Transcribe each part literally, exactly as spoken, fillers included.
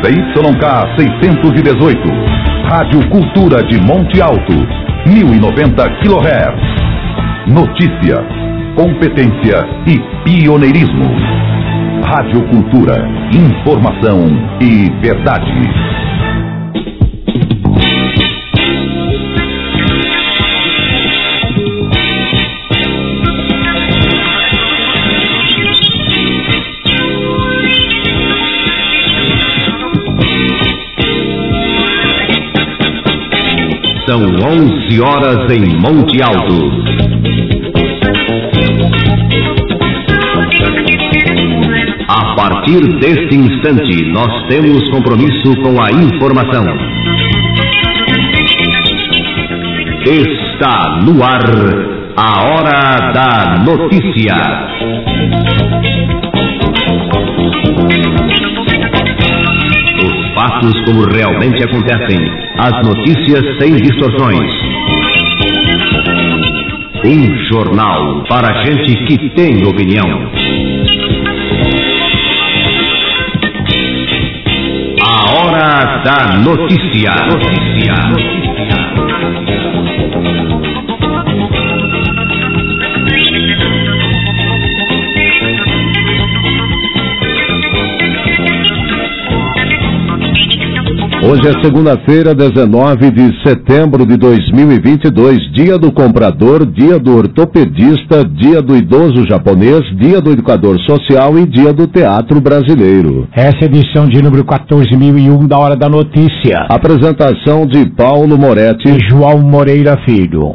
Z Y K seiscentos e dezoito. Rádio Cultura de Monte Alto, mil e noventa quilohertz. Notícia, competência e pioneirismo. Rádio Cultura, informação e verdade. São onze horas em Monte Alto. A partir deste instante, nós temos compromisso com a informação. Está no ar a Hora da Notícia. Os fatos como realmente acontecem, as notícias sem distorções. Um jornal para gente que tem opinião. A Hora da Notícia. Notícia. Notícia. Hoje é segunda-feira, dezenove de setembro de dois mil e vinte e dois, dia do comprador, dia do ortopedista, dia do idoso japonês, dia do educador social e dia do teatro brasileiro. Essa é a edição de número quatorze mil e um da Hora da Notícia. Apresentação de Paulo Moretti e João Moreira Filho.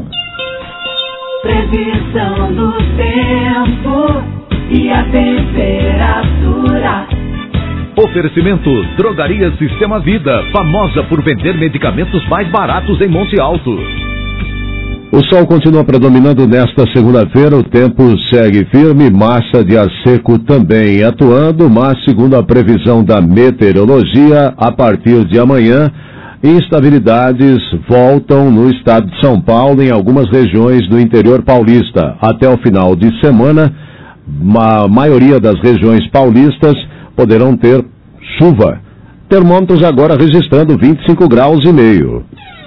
Previsão do tempo e a temperatura. Oferecimento Drogaria Sistema Vida, famosa por vender medicamentos mais baratos em Monte Alto. O sol continua predominando nesta segunda-feira, o tempo segue firme, massa de ar seco também atuando, mas segundo a previsão da meteorologia, a partir de amanhã, instabilidades voltam no estado de São Paulo em algumas regiões do interior paulista. Até o final de semana, a maioria das regiões paulistas poderão ter chuva. Termômetros agora registrando vinte e cinco graus e meio.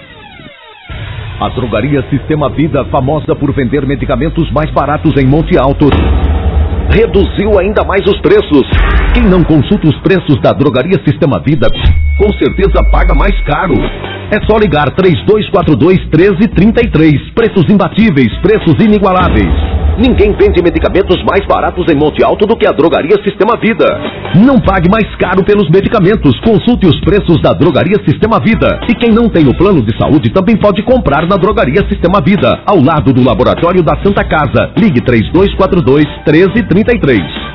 A Drogaria Sistema Vida, famosa por vender medicamentos mais baratos em Monte Alto, reduziu ainda mais os preços. Quem não consulta os preços da Drogaria Sistema Vida, com certeza paga mais caro. É só ligar três dois quatro dois, um três três três. Preços imbatíveis, preços inigualáveis. Ninguém vende medicamentos mais baratos em Monte Alto do que a Drogaria Sistema Vida. Não pague mais caro pelos medicamentos. Consulte os preços da Drogaria Sistema Vida. E quem não tem o plano de saúde também pode comprar na Drogaria Sistema Vida, ao lado do Laboratório da Santa Casa. Ligue três dois quatro dois, um três três três.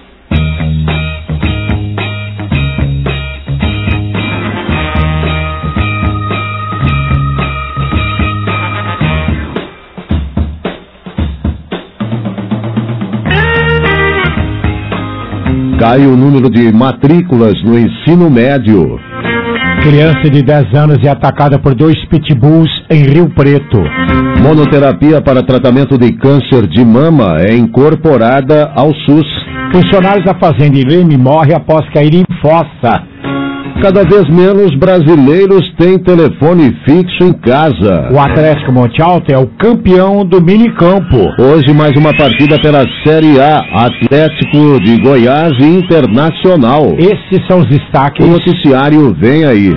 Cai o número de matrículas no ensino médio. Criança de dez anos é atacada por dois pitbulls em Rio Preto. Monoterapia para tratamento de câncer de mama é incorporada ao SUS. Funcionários da fazenda Irene morre após cair em fossa. Cada vez menos brasileiros têm telefone fixo em casa. O Atlético Monte Alto é o campeão do minicampo. Hoje mais uma partida pela Série A, Atlético de Goiás e Internacional. Esses são os destaques. O noticiário vem aí.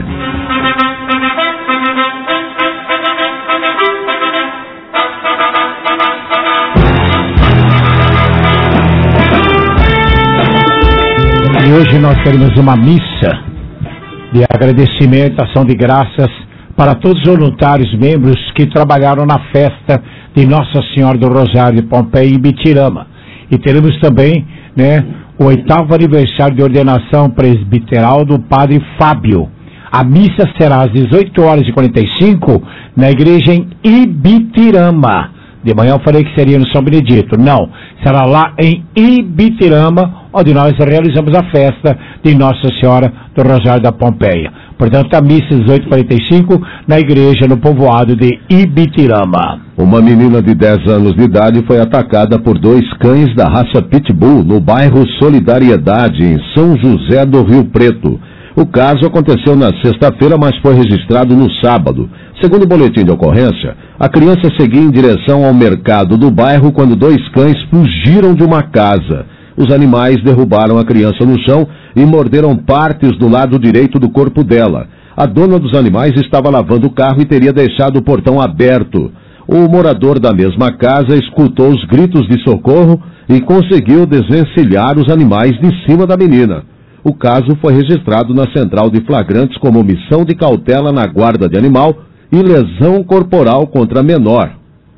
E hoje nós teremos uma missa de agradecimento, ação de graças para todos os voluntários, membros que trabalharam na festa de Nossa Senhora do Rosário de Pompeia e Bitirama. E teremos também, né, o oitavo aniversário de ordenação presbiteral do Padre Fábio. A missa será às dezoito horas e quarenta e cinco na igreja em Ibitirama. De manhã eu falei que seria no São Benedito. Não, será lá em Ibitirama, onde nós realizamos a festa de Nossa Senhora do Rosário da Pompeia. Portanto, a missa às dezoito e quarenta e cinco na igreja no povoado de Ibitirama. Uma menina de dez anos de idade foi atacada por dois cães da raça Pitbull no bairro Solidariedade, em São José do Rio Preto. O caso aconteceu na sexta-feira, mas foi registrado no sábado. Segundo o boletim de ocorrência, a criança seguia em direção ao mercado do bairro quando dois cães fugiram de uma casa. Os animais derrubaram a criança no chão e morderam partes do lado direito do corpo dela. A dona dos animais estava lavando o carro e teria deixado o portão aberto. O morador da mesma casa escutou os gritos de socorro e conseguiu desvencilhar os animais de cima da menina. O caso foi registrado na central de flagrantes como omissão de cautela na guarda de animal e lesão corporal contra menor.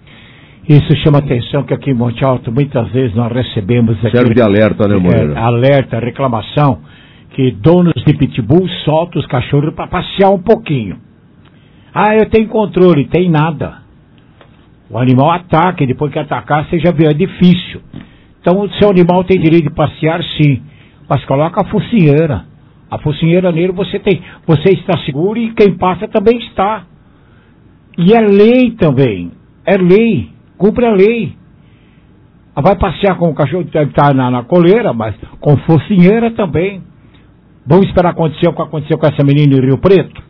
Isso chama atenção que aqui em Monte Alto muitas vezes nós recebemos aqui, serve de alerta, né, Moreira? É, alerta, reclamação, que donos de pitbull soltam os cachorros para passear um pouquinho. Ah, eu tenho controle, tem nada. O animal ataca e depois que atacar, você já vê, é difícil. Então o seu animal tem direito de passear, sim. Mas coloca a focinheira. A focinheira nele você tem. Você está seguro e quem passa também está. E é lei também. É lei. Cumpre a lei. Vai passear com o cachorro que está na, na coleira, mas com focinheira também. Vamos esperar acontecer o que aconteceu com essa menina em Rio Preto?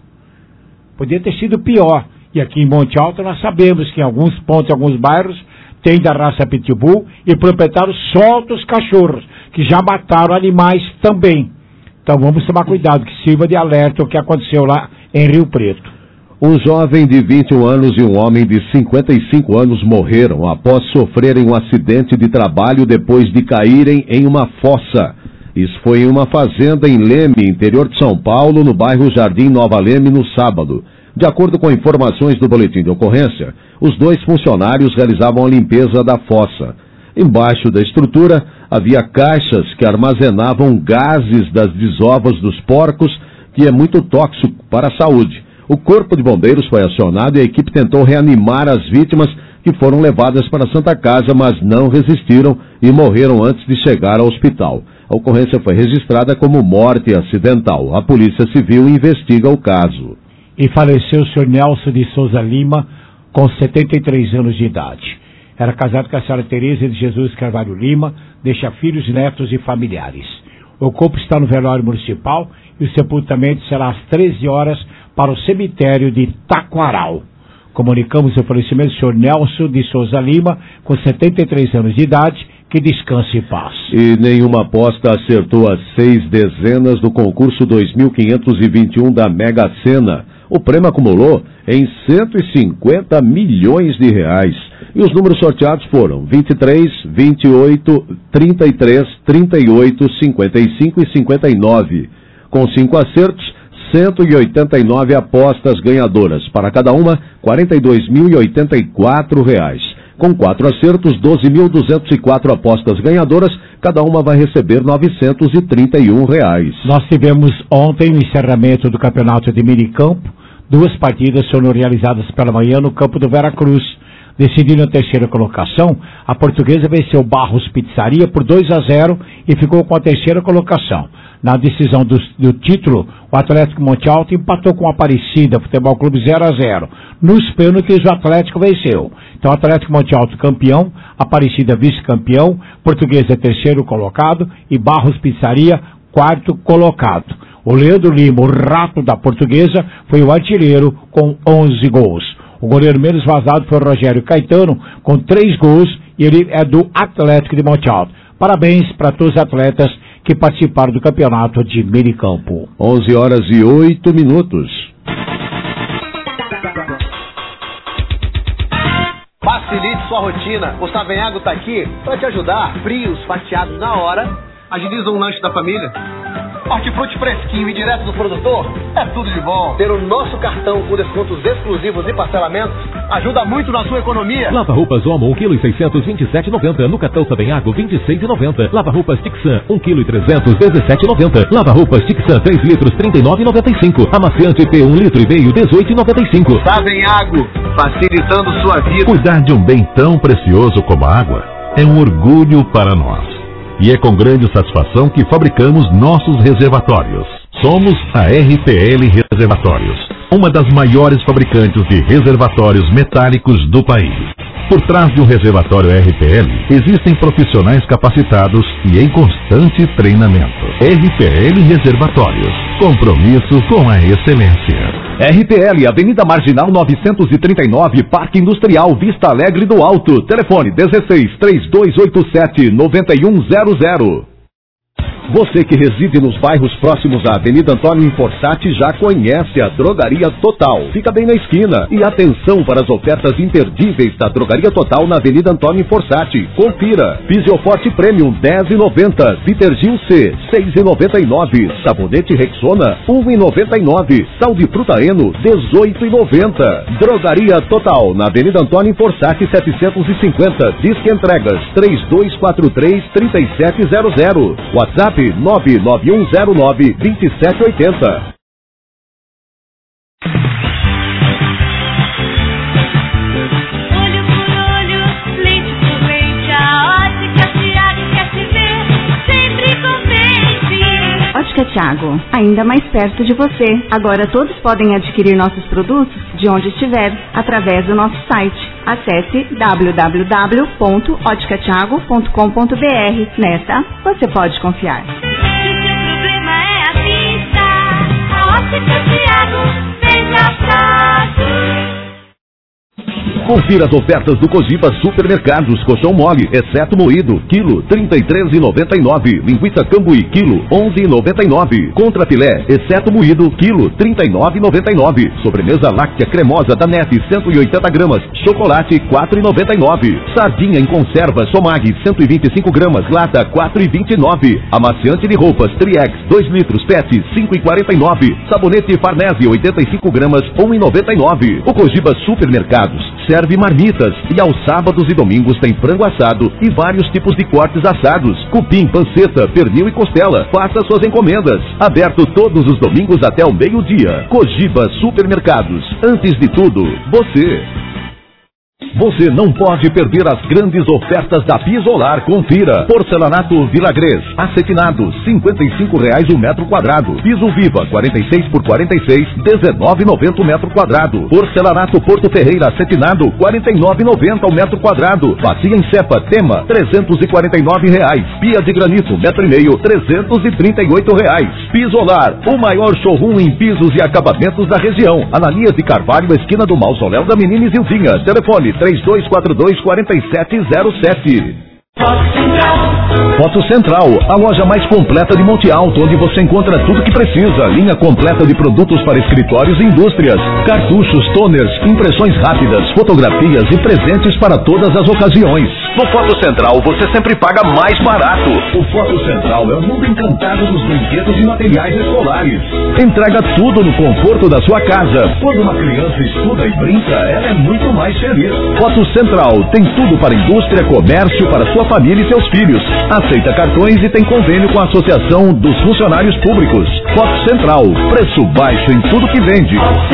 Podia ter sido pior. E aqui em Monte Alto nós sabemos que em alguns pontos, em alguns bairros, tem da raça pitbull e proprietários soltam os cachorros, que já mataram animais também. Então vamos tomar cuidado, que sirva de alerta o que aconteceu lá em Rio Preto. Um jovem de vinte e um anos e um homem de cinquenta e cinco anos morreram após sofrerem um acidente de trabalho depois de caírem em uma fossa. Isso foi em uma fazenda em Leme, interior de São Paulo, no bairro Jardim Nova Leme, no sábado. De acordo com informações do boletim de ocorrência, os dois funcionários realizavam a limpeza da fossa. Embaixo da estrutura havia caixas que armazenavam gases das desovas dos porcos, que é muito tóxico para a saúde. O corpo de bombeiros foi acionado e a equipe tentou reanimar as vítimas, que foram levadas para a Santa Casa, mas não resistiram e morreram antes de chegar ao hospital. A ocorrência foi registrada como morte acidental. A Polícia Civil investiga o caso. E faleceu o senhor Nelson de Souza Lima, com setenta e três anos de idade. Era casado com a senhora Tereza de Jesus Carvalho Lima, deixa filhos, netos e familiares. O corpo está no velório municipal e o sepultamento será às treze horas para o cemitério de Taquaral. Comunicamos o falecimento do senhor Nelson de Souza Lima, com setenta e três anos de idade, que descanse em paz. E nenhuma aposta acertou as seis dezenas do concurso dois mil quinhentos e vinte e um da Mega Sena. O prêmio acumulou em cento e cinquenta milhões de reais. E os números sorteados foram vinte e três, vinte e oito, trinta e três, trinta e oito, cinquenta e cinco e cinquenta e nove. Com cinco acertos, cento e oitenta e nove apostas ganhadoras. Para cada uma, quarenta e dois mil e oitenta e quatro reais. Com quatro acertos, doze mil duzentos e quatro apostas ganhadoras. Cada uma vai receber novecentos e trinta e um reais. Nós tivemos ontem o encerramento do campeonato de minicampo. Duas partidas foram realizadas pela manhã no campo do Veracruz. Decidindo a terceira colocação, a Portuguesa venceu Barros Pizzaria por dois a zero e ficou com a terceira colocação. Na decisão do, do título, o Atlético Monte Alto empatou com a Aparecida Futebol Clube zero a zero. Nos pênaltis, o Atlético venceu. Então, Atlético Monte Alto campeão, Aparecida vice-campeão, Portuguesa terceiro colocado e Barros Pizzaria quarto colocado. O Leandro Lima, o rato da Portuguesa, foi o artilheiro com onze gols. O goleiro menos vazado foi o Rogério Caetano, com três gols, e ele é do Atlético de Monte Alto. Parabéns para todos os atletas que participaram do campeonato de minicampo. onze horas e oito minutos. Facilite sua rotina. O Savenhago está aqui para te ajudar. Frios, fatiados na hora, agilizam o lanche da família. Hortifruti fresquinho e direto do produtor, é tudo de bom. Ter o nosso cartão com descontos exclusivos e parcelamentos ajuda muito na sua economia. Lava roupas Omo, um quilo e seiscentos, vinte e sete reais e noventa centavos. No cartão Savenhago, vinte e seis reais e noventa centavos. Lava roupas Tixan, um quilo e trezentos, dezessete reais e noventa centavos. Lava roupas Tixan, três litros, trinta e nove reais e noventa e cinco centavos. Amaciante P, um litro e meio, dezoito reais e noventa e cinco centavos. Savenhago, facilitando sua vida. Cuidar de um bem tão precioso como a água é um orgulho para nós. E é com grande satisfação que fabricamos nossos reservatórios. Somos a R P L Reservatórios, uma das maiores fabricantes de reservatórios metálicos do país. Por trás de um reservatório R P L, existem profissionais capacitados e em constante treinamento. R P L Reservatórios. Compromisso com a excelência. R P L, Avenida Marginal novecentos e trinta e nove, Parque Industrial, Vista Alegre do Alto. Telefone dezesseis, três dois oito sete, nove um zero zero. Você que reside nos bairros próximos à Avenida Antônio Inforsati já conhece a Drogaria Total. Fica bem na esquina. E atenção para as ofertas imperdíveis da Drogaria Total na Avenida Antônio Inforsati. Confira. Fisioforte Premium dez reais e noventa centavos. Vitergil C seis reais e noventa e nove centavos. Sabonete Rexona um real e noventa e nove centavos. Sal de fruta Eno dezoito reais e noventa centavos. Drogaria Total na Avenida Antônio Inforsati setecentos e cinquenta. Disque entregas três dois quatro três, três sete zero zero. WhatsApp nove nove um zero nove, dois sete oito zero. Olho por olho, leite por leite, a Ótica Thiago quer te ver sempre contente. Ótica Thiago, ainda mais perto de você. Agora todos podem adquirir nossos produtos de onde estiver, através do nosso site. Acesse w w w ponto ótica thiago ponto com ponto b r. Nessa, você pode confiar. Se seu problema é a vista, a Ótica Thiago vem na praça. Confira as ofertas do Cogiba Supermercados. Colchão mole, exceto moído, quilo trinta e três reais e noventa e nove centavos. Linguiça Cambuí, quilo onze reais e noventa e nove centavos. Contra filé, exceto moído, quilo trinta e nove reais e noventa e nove centavos. Sobremesa láctea cremosa da Nete, cento e oitenta gramas. Chocolate, quatro reais e noventa e nove centavos. Sardinha em conserva Somag, cento e vinte e cinco gramas. Lata, quatro reais e vinte e nove centavos. Amaciante de roupas Triex, dois litros. P E T, cinco reais e quarenta e nove centavos. Sabonete Farnese, oitenta e cinco gramas, um real e noventa e nove centavos. O Cogiba Supermercados serve marmitas e aos sábados e domingos tem frango assado e vários tipos de cortes assados, cupim, panceta, pernil e costela. Faça suas encomendas. Aberto todos os domingos até o meio-dia. Cogiba Supermercados. Antes de tudo, você. Você não pode perder as grandes ofertas da Pisolar. Confira. Porcelanato Vilagres, acetinado, cinquenta e cinco reais o metro quadrado. Piso Viva, quarenta e seis por quarenta e seis, dezenove reais e noventa centavos o metro quadrado. Porcelanato Porto Ferreira, acetinado, quarenta e nove reais e noventa centavos o metro quadrado. Bacia em cepa Tema, trezentos e quarenta e nove reais. Pia de granito, metro e meio, trezentos e trinta e oito reais. Pisolar, o maior showroom em pisos e acabamentos da região. Ananias de Carvalho, esquina do Mausoléu da Menina Isildinha. Telefone três dois quatro dois, quatro sete zero sete. Foto Central, a loja mais completa de Monte Alto, onde você encontra tudo que precisa. Linha completa de produtos para escritórios e indústrias, cartuchos, toners, impressões rápidas, fotografias e presentes para todas as ocasiões. No Foto Central você sempre paga mais barato. O Foto Central é o mundo encantado dos brinquedos e materiais escolares. Entrega tudo no conforto da sua casa. Quando uma criança estuda e brinca, ela é muito mais feliz. Foto Central tem tudo para indústria, comércio, para sua família e seus filhos. Aceita cartões e tem convênio com a Associação dos Funcionários Públicos. Foto Central, preço baixo em tudo que vende.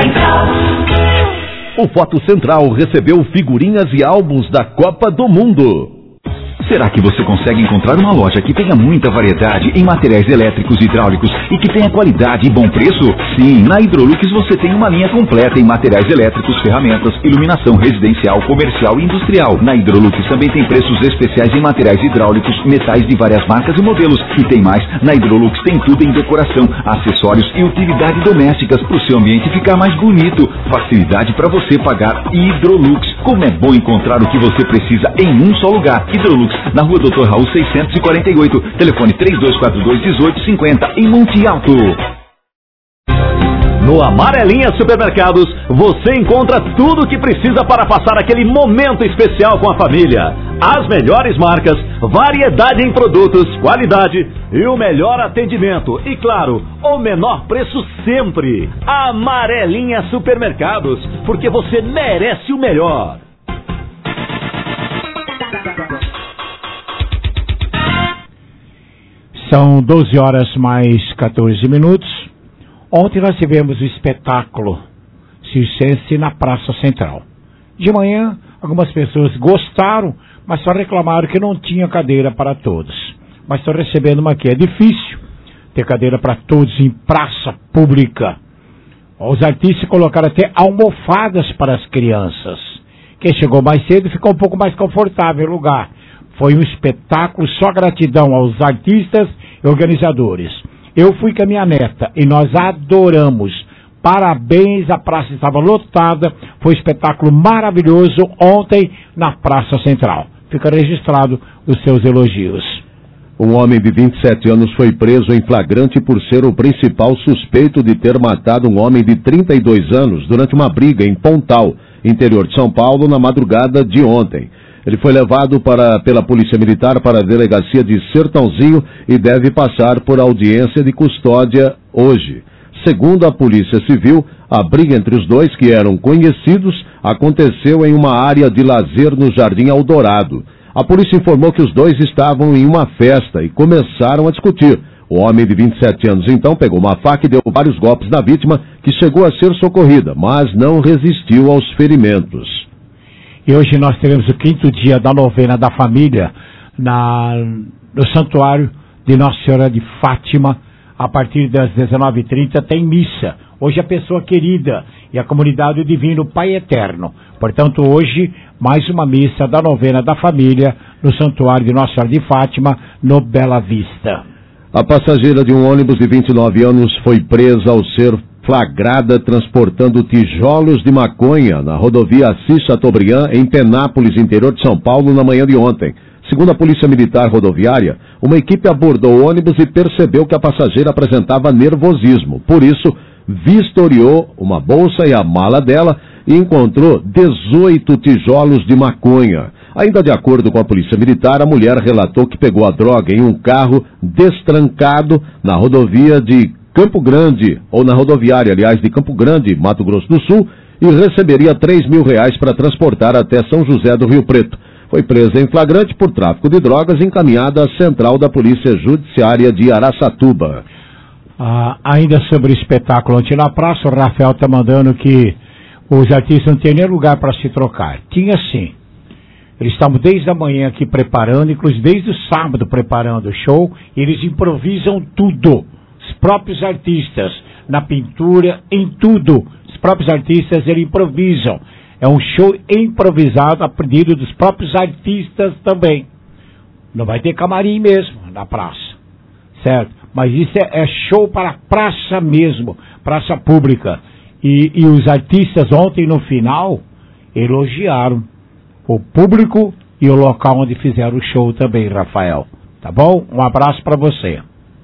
O Foto Central recebeu figurinhas e álbuns da Copa do Mundo. Será que você consegue encontrar uma loja que tenha muita variedade em materiais elétricos e hidráulicos e que tenha qualidade e bom preço? Sim, na Hidrolux você tem uma linha completa em materiais elétricos, ferramentas, iluminação residencial, comercial e industrial. Na Hidrolux também tem preços especiais em materiais hidráulicos, metais de várias marcas e modelos. E tem mais, na Hidrolux tem tudo em decoração, acessórios e utilidades domésticas para o seu ambiente ficar mais bonito. Facilidade para você pagar. Hidrolux. Como é bom encontrar o que você precisa em um só lugar. Hidrolux, na rua doutor Raul seiscentos e quarenta e oito, telefone três dois quatro dois, um oito cinco zero, em Monte Alto. No Amarelinha Supermercados, você encontra tudo o que precisa para passar aquele momento especial com a família. As melhores marcas, variedade em produtos, qualidade e o melhor atendimento. E claro, o menor preço sempre. Amarelinha Supermercados, porque você merece o melhor. São doze horas mais quatorze minutos. Ontem nós tivemos o espetáculo circense na Praça Central. De manhã, algumas pessoas gostaram, mas só reclamaram que não tinha cadeira para todos. Mas estou recebendo uma aqui. É difícil ter cadeira para todos em praça pública. Os artistas colocaram até almofadas para as crianças, Quem chegou mais cedo ficou um pouco mais confortável no lugar. Foi um espetáculo, só gratidão aos artistas e organizadores. Eu fui com a minha neta e nós adoramos. Parabéns, a praça estava lotada, foi um espetáculo maravilhoso ontem na Praça Central. Fica registrado os seus elogios. Um homem de vinte e sete anos foi preso em flagrante por ser o principal suspeito de ter matado um homem de trinta e dois anos durante uma briga em Pontal, interior de São Paulo, na madrugada de ontem. Ele foi levado para, pela Polícia Militar para a delegacia de Sertãozinho e deve passar por audiência de custódia hoje. Segundo a Polícia Civil, a briga entre os dois, que eram conhecidos, aconteceu em uma área de lazer no Jardim Eldorado. A polícia informou que os dois estavam em uma festa e começaram a discutir. O homem de vinte e sete anos, então, pegou uma faca e deu vários golpes na vítima, que chegou a ser socorrida, mas não resistiu aos ferimentos. E hoje nós teremos o quinto dia da novena da família na, no Santuário de Nossa Senhora de Fátima. A partir das dezenove e trinta tem missa. Hoje a pessoa querida e a comunidade do Divino Pai Eterno. Portanto, hoje, mais uma missa da novena da família no Santuário de Nossa Senhora de Fátima, no Bela Vista. A passageira de um ônibus de vinte e nove anos foi presa ao ser flagrada transportando tijolos de maconha na rodovia Assis Chateaubriand, em Penápolis, interior de São Paulo, na manhã de ontem. Segundo a Polícia Militar Rodoviária, uma equipe abordou o ônibus e percebeu que a passageira apresentava nervosismo. Por isso, vistoriou uma bolsa e a mala dela e encontrou dezoito tijolos de maconha. Ainda de acordo com a Polícia Militar, a mulher relatou que pegou a droga em um carro destrancado na rodovia de Campo Grande, ou na rodoviária, aliás, de Campo Grande, Mato Grosso do Sul, e receberia três mil reais para transportar até São José do Rio Preto. Foi presa em flagrante por tráfico de drogas e encaminhada à central da Polícia Judiciária de Araçatuba. Ah, ainda sobre o espetáculo ontem na praça, o Rafael está mandando que os artistas não têm nem lugar para se trocar. Tinha sim. Eles estavam desde a manhã aqui preparando, inclusive desde o sábado preparando o show, e eles improvisam tudo. Os próprios artistas, na pintura, em tudo. Os próprios artistas, eles improvisam. É um show improvisado a pedido dos próprios artistas também. Não vai ter camarim mesmo na praça, certo? Mas isso é, é show para praça mesmo, praça pública. E, e os artistas ontem no final elogiaram o público e o local onde fizeram o show também, Rafael. Tá bom? Um abraço para você.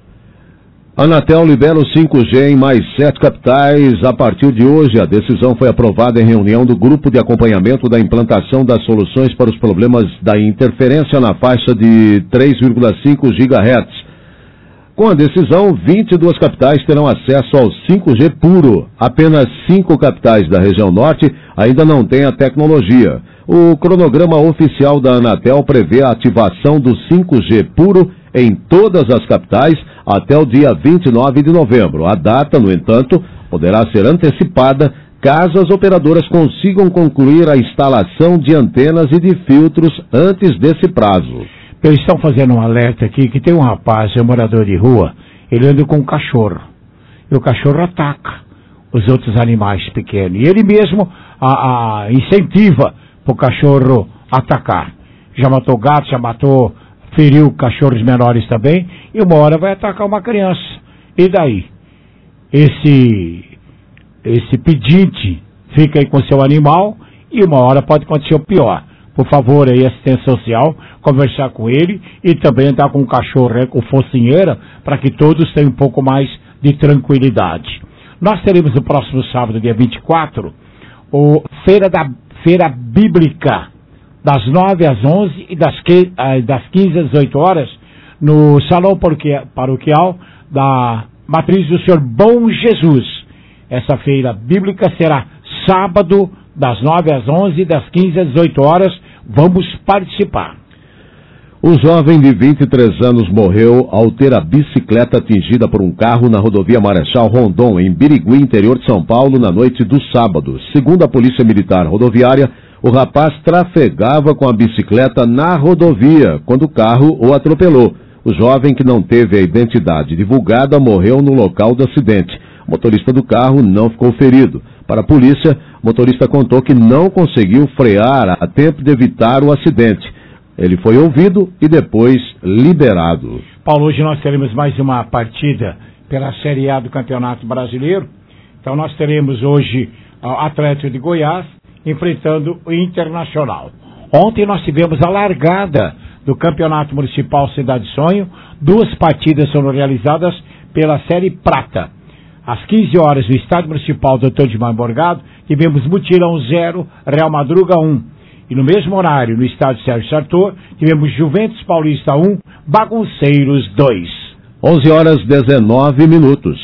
A Anatel libera o cinco G em mais sete capitais a partir de hoje. A decisão foi aprovada em reunião do Grupo de Acompanhamento da Implantação das Soluções para os Problemas da Interferência na faixa de três vírgula cinco gigahertz. Com a decisão, vinte e duas capitais terão acesso ao cinco G puro. Apenas cinco capitais da região norte ainda não têm a tecnologia. O cronograma oficial da Anatel prevê a ativação do cinco G puro em todas as capitais até o dia vinte e nove de novembro. A data, no entanto, poderá ser antecipada caso as operadoras consigam concluir a instalação de antenas e de filtros antes desse prazo. Eles estão fazendo um alerta aqui que tem um rapaz, é um morador de rua, ele anda com um cachorro. E o cachorro ataca os outros animais pequenos. E ele mesmo a, a, incentiva para o cachorro atacar. Já matou gato, já matou, feriu cachorros menores também. E uma hora vai atacar uma criança. E daí? Esse, esse pedinte fica aí com o seu animal e uma hora pode acontecer o pior. Por favor, aí, assistência social, conversar com ele e também andar com o cachorro aí, com focinheira, para que todos tenham um pouco mais de tranquilidade. Nós teremos no próximo sábado, dia vinte e quatro, o Feira, da, Feira Bíblica, das nove às onze e das, das quinze às dezoito horas, no Salão Paroquial da Matriz do Senhor Bom Jesus. Essa Feira Bíblica será sábado, das nove às onze, das quinze às dezoito horas, vamos participar. Um jovem de vinte e três anos morreu ao ter a bicicleta atingida por um carro na rodovia Marechal Rondon, em Birigui, interior de São Paulo, na noite do sábado. Segundo a Polícia Militar Rodoviária, o rapaz trafegava com a bicicleta na rodovia, quando o carro o atropelou. O jovem, que não teve a identidade divulgada, morreu no local do acidente. O motorista do carro não ficou ferido. Para a polícia, O motorista contou que não conseguiu frear a tempo de evitar o acidente. Ele foi ouvido e depois liberado. Paulo, hoje nós teremos mais uma partida pela Série A do Campeonato Brasileiro. Então nós teremos hoje o Atlético de Goiás enfrentando o Internacional. Ontem nós tivemos a largada do Campeonato Municipal Cidade Sonho. Duas partidas foram realizadas pela Série Prata. Às quinze horas, no Estádio Municipal doutor Edmar Morgado, tivemos Mutirão zero, Real Madruga um. E no mesmo horário, no Estádio Sérgio Sartor, tivemos Juventus Paulista um, Bagunceiros dois. onze horas dezenove minutos.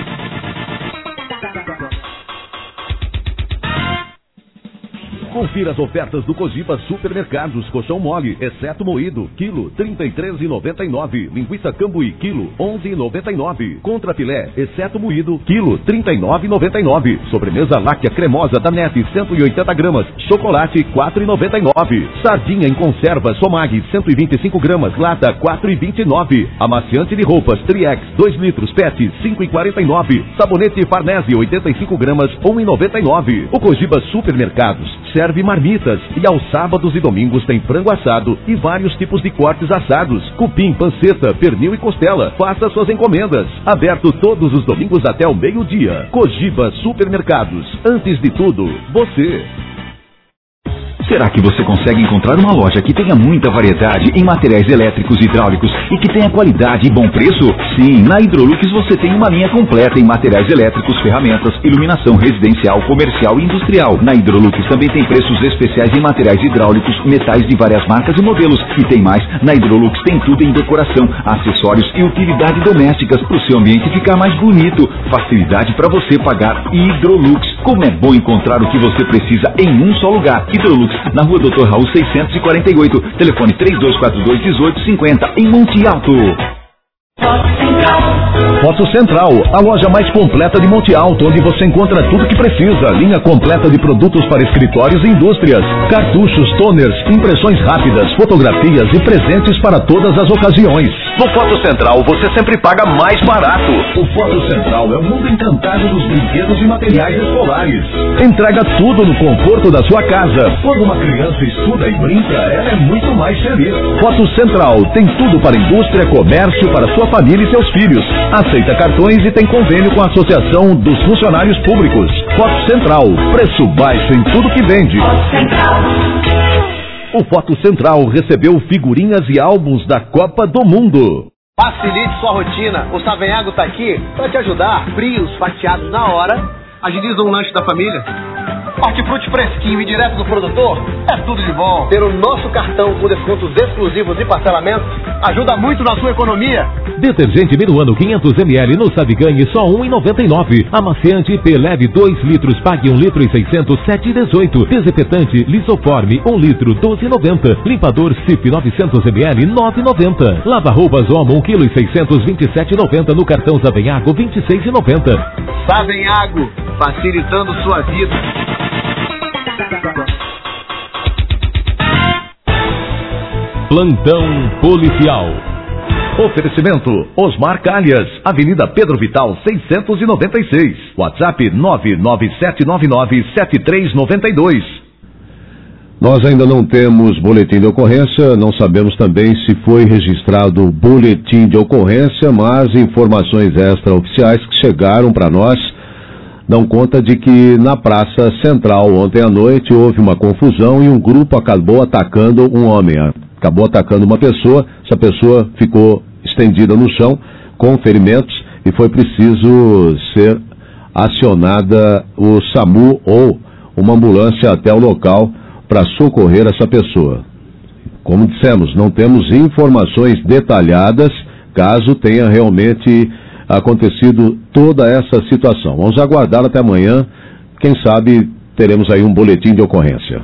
Confira as ofertas do Cogiba Supermercados. Colchão mole, exceto moído, quilo, trinta e três reais e noventa e nove centavos. Linguiça Cambuí, quilo, onze reais e noventa e nove centavos. Contra filé, exceto moído, quilo, trinta e nove reais e noventa e nove centavos. Sobremesa láctea cremosa da Nete, cento e oitenta gramas. Chocolate, quatro reais e noventa e nove centavos. Sardinha em conserva Somag, cento e vinte e cinco gramas. Lata, quatro reais e vinte e nove centavos. Amaciante de roupas Triex, dois litros, P E T, cinco reais e quarenta e nove centavos. Sabonete Farnese, oitenta e cinco gramas, um real e noventa e nove centavos. O Cogiba Supermercados serve marmitas e aos sábados e domingos tem frango assado e vários tipos de cortes assados, cupim, panceta, pernil e costela. Faça suas encomendas. Aberto todos os domingos até o meio-dia. Cogiba Supermercados. Antes de tudo, você. Será que você consegue encontrar uma loja que tenha muita variedade em materiais elétricos e hidráulicos e que tenha qualidade e bom preço? Sim, na Hidrolux você tem uma linha completa em materiais elétricos, ferramentas, iluminação residencial, comercial e industrial. Na Hidrolux também tem preços especiais em materiais hidráulicos, metais de várias marcas e modelos. E tem mais, na Hidrolux tem tudo em decoração, acessórios e utilidades domésticas para o seu ambiente ficar mais bonito. Facilidade para você pagar. Hidrolux. Como é bom encontrar o que você precisa em um só lugar. Hidrolux, na rua doutor Raul seiscentos e quarenta e oito, telefone três dois quatro dois, um oito cinco zero, em Monte Alto. Foto Central, a loja mais completa de Monte Alto, onde você encontra tudo que precisa. Linha completa de produtos para escritórios e indústrias, cartuchos, toners, impressões rápidas, fotografias e presentes para todas as ocasiões. No Foto Central você sempre paga mais barato. O Foto Central é o mundo encantado dos brinquedos e materiais escolares. Entrega tudo no conforto da sua casa. Quando uma criança estuda e brinca, ela é muito mais feliz. Foto Central tem tudo para indústria, comércio, para sua família e seus filhos. Aceita cartões e tem convênio com a Associação dos Funcionários Públicos. Foto Central, preço baixo em tudo que vende. O Foto Central recebeu figurinhas e álbuns da Copa do Mundo. Facilite sua rotina. O Savenhago tá aqui para te ajudar. Frios, fatiados na hora, agilizam o lanche da família. Hortifruti fresquinho e direto do produtor, é tudo de bom. Ter o nosso cartão com descontos exclusivos e parcelamento ajuda muito na sua economia. Detergente Minuano quinhentos mililitros no Saviganhe só um real e noventa e nove centavos. Amaciante I P leve dois litros, pague um litro e seiscentos, sete reais e dezoito centavos. Desinfetante Lisoforme um litro, doze reais e noventa centavos. Limpador C I P novecentos mililitros, nove reais e noventa centavos. Lava roupas Omo um quilo e seiscentos, vinte e sete reais e noventa centavos no cartão Savenhago vinte e seis reais e noventa centavos. Savenhago, facilitando sua vida. Plantão Policial. Oferecimento Osmar Calhas, Avenida Pedro Vital seiscentos e noventa e seis. WhatsApp nove nove sete nove nove sete três nove dois. Nós ainda não temos boletim de ocorrência, não sabemos também se foi registrado boletim de ocorrência, mas informações extraoficiais que chegaram para nós dão conta de que na Praça Central ontem à noite houve uma confusão e um grupo acabou atacando um homem. Acabou atacando uma pessoa, essa pessoa ficou estendida no chão com ferimentos e foi preciso ser acionada o SAMU ou uma ambulância até o local para socorrer essa pessoa. Como dissemos, não temos informações detalhadas caso tenha realmente acontecido toda essa situação. Vamos aguardar até amanhã, quem sabe teremos aí um boletim de ocorrência.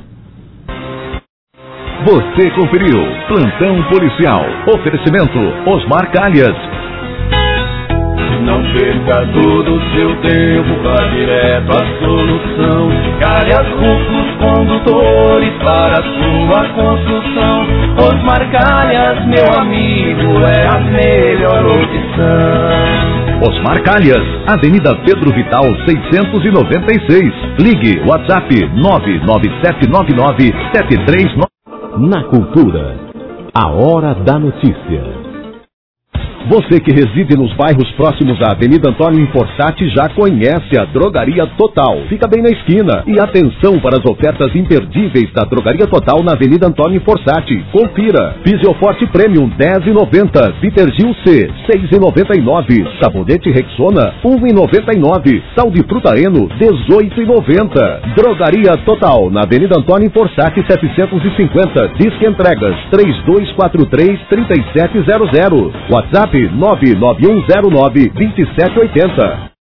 Você conferiu Plantão Policial. Oferecimento Osmar Calhas. Não perca todo o seu tempo, vá direto à solução. Calhas Rufos Condutores para a sua construção. Osmar Calhas, meu amigo, é a melhor opção. Osmar Calhas, Avenida Pedro Vital seiscentos e noventa e seis. Ligue WhatsApp nove nove sete nove nove sete três nove. Na Cultura, a hora da notícia. Você que reside nos bairros próximos à Avenida Antônio Inforsati já conhece a Drogaria Total. Fica bem na esquina. E atenção para as ofertas imperdíveis da Drogaria Total na Avenida Antônio Inforsati. Confira. Fisioforte Premium dez reais e noventa centavos. Vitergil C seis reais e noventa e nove centavos. Sabonete Rexona um real e noventa e nove centavos. Sal de fruta Eno dezoito reais e noventa centavos. Drogaria Total na Avenida Antônio Inforsati setecentos e cinquenta. Disque entregas três dois quatro três, três sete zero zero. WhatsApp nove nove um zero nove, dois sete oito zero.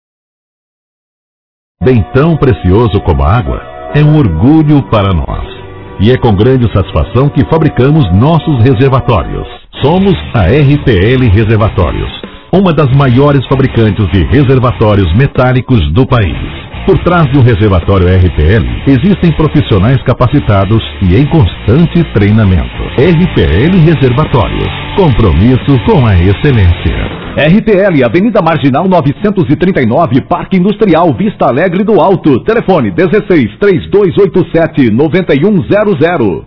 Bem tão precioso como a água, é um orgulho para nós. E é com grande satisfação que fabricamos nossos reservatórios. Somos a R P L Reservatórios, uma das maiores fabricantes de reservatórios metálicos do país. Por trás de um reservatório R P L, existem profissionais capacitados e em constante treinamento. R P L Reservatórios, compromisso com a excelência. R P L, Avenida Marginal novecentos e trinta e nove, Parque Industrial, Vista Alegre do Alto. Telefone dezesseis, três dois oito sete, nove um zero zero.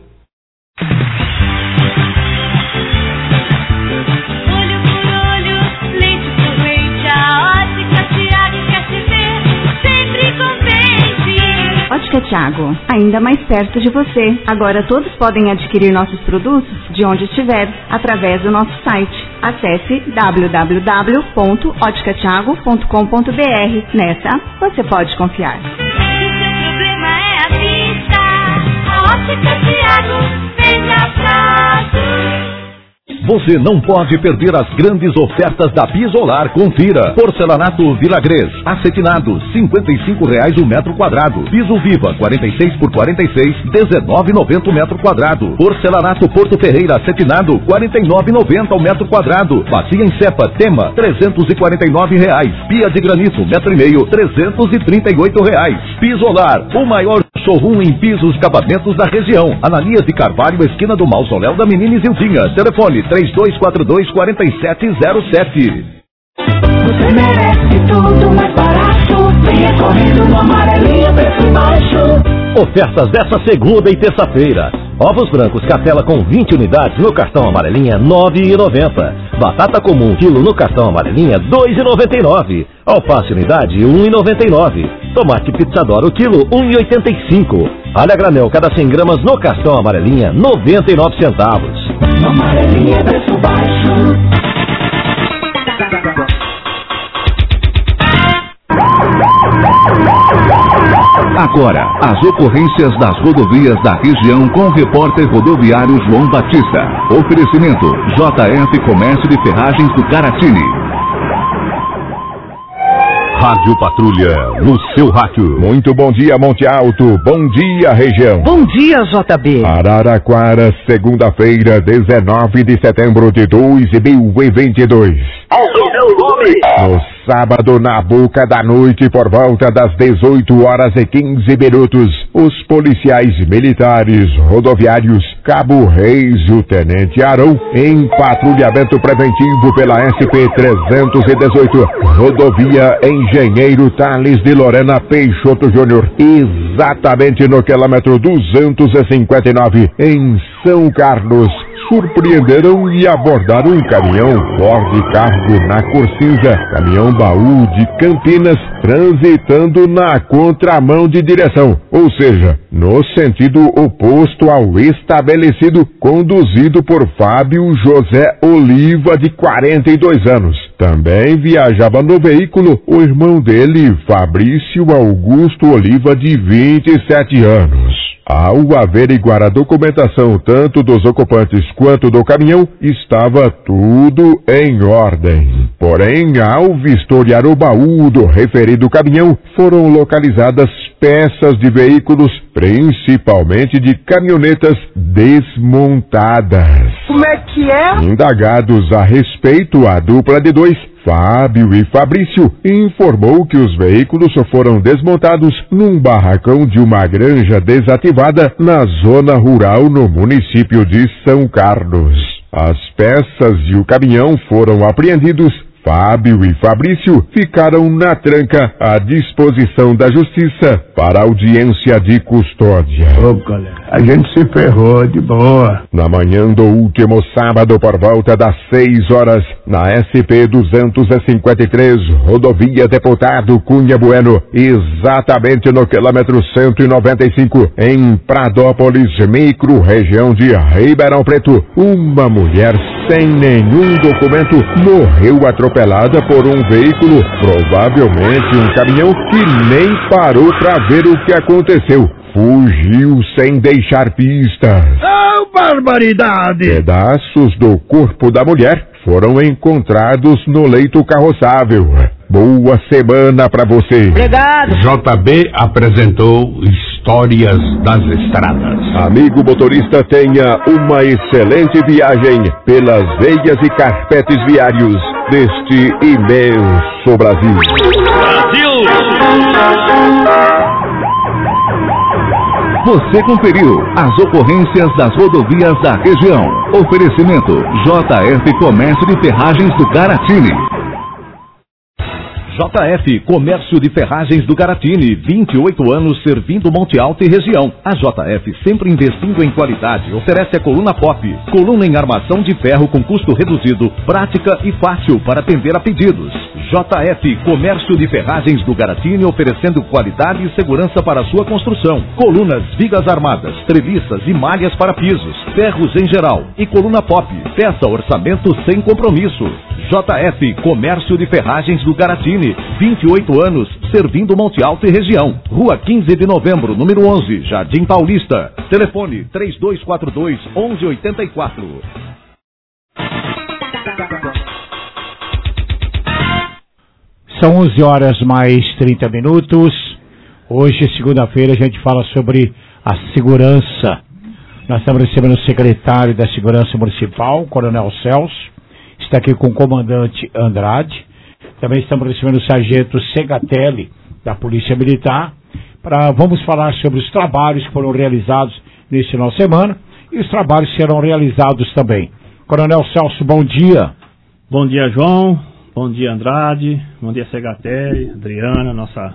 Ótica Thiago, ainda mais perto de você. Agora todos podem adquirir nossos produtos de onde estiver, através do nosso site. Acesse w w w ponto ótica thiago ponto com ponto b r. Nessa, você pode confiar. Se o seu problema é a vista, a Ótica Thiago vem abraço. Você não pode perder as grandes ofertas da Pisolar. Confira. Porcelanato Vilagrês, acetinado, cinquenta e cinco reais o metro quadrado. Piso Viva, quarenta e seis por quarenta e seis, dezenove reais e noventa centavos o metro quadrado. Porcelanato Porto Ferreira, acetinado, quarenta e nove reais e noventa centavos o metro quadrado. Bacia em cepa Tema, trezentos e quarenta e nove reais. Pia de granito, metro e meio, trezentos e trinta e oito reais. Pisolar, o maior showroom em pisos e acabamentos da região. Ananias de Carvalho, esquina do Mausoléu da Menina Isildinha. Telefone três dois quatro dois, quatro sete zero sete. Você merece tudo mais barato. Venha correndo no Amarelinha, preço baixo. Ofertas desta segunda e terça-feira. Ovos brancos Catela com vinte unidades no cartão Amarelinha, nove reais e noventa centavos. Batata comum quilo no cartão Amarelinha, dois reais e noventa e nove centavos. Alface unidade, um real e noventa e nove centavos. Tomate Pizzadoro quilo, um real e oitenta e cinco centavos. Alha granel cada cem gramas no cartão Amarelinha, noventa e nove centavos. Amarelinha, preço baixo. Agora, as ocorrências das rodovias da região com o repórter rodoviário João Batista. Oferecimento J F Comércio de Ferragens do Caratini. Rádio Patrulha, no seu rádio. Muito bom dia, Monte Alto. Bom dia, região. Bom dia, J B. Araraquara, segunda-feira, dezenove de setembro de dois mil e vinte e dois. Alto meu nome. No sábado, na boca da noite, por volta das dezoito horas e quinze minutos, os policiais militares rodoviários Cabo Reis e o Tenente Arão, em patrulhamento preventivo pela S P trezentos e dezoito, rodovia Engenheiro Tales de Lorena Peixoto Júnior, exatamente no quilômetro duzentos e cinquenta e nove, em São Carlos, surpreenderam e abordaram um caminhão Ford Cargo na cor cinza, caminhão baú de Campinas, transitando na contramão de direção, ou seja, no sentido oposto ao estabelecido, conduzido por Fábio José Oliva, de quarenta e dois anos. Também viajava no veículo o irmão dele, Fabrício Augusto Oliva, de vinte e sete anos. Ao averiguar a documentação tanto dos ocupantes quanto do caminhão, estava tudo em ordem. Porém, ao vistoriar o baú do referido caminhão, foram localizadas peças de veículos, principalmente de caminhonetas desmontadas. Como é que é? Indagados a respeito, a dupla de dois, Fábio e Fabrício, informou que os veículos foram desmontados num barracão de uma granja desativada na zona rural no município de São Carlos. As peças e o caminhão foram apreendidos. Fábio e Fabrício ficaram na tranca à disposição da justiça para audiência de custódia. Ô, galera, a gente se ferrou de boa. Na manhã do último sábado, por volta das seis horas, na S P duzentos e cinquenta e três, rodovia Deputado Cunha Bueno, exatamente no quilômetro cento e noventa e cinco, em Pradópolis, micro região de Ribeirão Preto, uma mulher sem nenhum documento morreu atropelada por um veículo, provavelmente um caminhão, que nem parou para ver o que aconteceu. Fugiu sem deixar pistas. Oh, barbaridade! Pedaços do corpo da mulher foram encontrados no leito carroçável. Boa semana pra você. Obrigado. J B apresentou Histórias das Estradas. Amigo motorista, tenha uma excelente viagem pelas veias e carpetes viários deste imenso Brasil. Brasil! Você conferiu as ocorrências das rodovias da região. Oferecimento J F Comércio de Ferragens do Garatini. J F Comércio de Ferragens do Garatini, vinte e oito anos servindo Monte Alto e região. A J F, sempre investindo em qualidade, oferece a coluna pop, coluna em armação de ferro com custo reduzido, prática e fácil para atender a pedidos. J F Comércio de Ferragens do Garatini, oferecendo qualidade e segurança para sua construção. Colunas, vigas armadas, treliças e malhas para pisos, ferros em geral e coluna pop. Peça orçamento sem compromisso. J F Comércio de Ferragens do Garatini, vinte e oito anos, servindo Monte Alto e região. Rua quinze de novembro, número onze, Jardim Paulista. Telefone três dois quatro dois, onze oitenta e quatro. São onze horas mais trinta minutos. Hoje, segunda-feira, a gente fala sobre a segurança. Nós estamos recebendo o secretário da Segurança Municipal, Coronel Celso. Está aqui com o comandante Andrade. Também estamos recebendo o sargento Segatelli, da Polícia Militar. Pra, vamos falar sobre os trabalhos que foram realizados nesse final de semana e os trabalhos serão realizados também. Coronel Celso, bom dia. Bom dia, João. Bom dia, Andrade. Bom dia, Segatelli, Adriana, nossa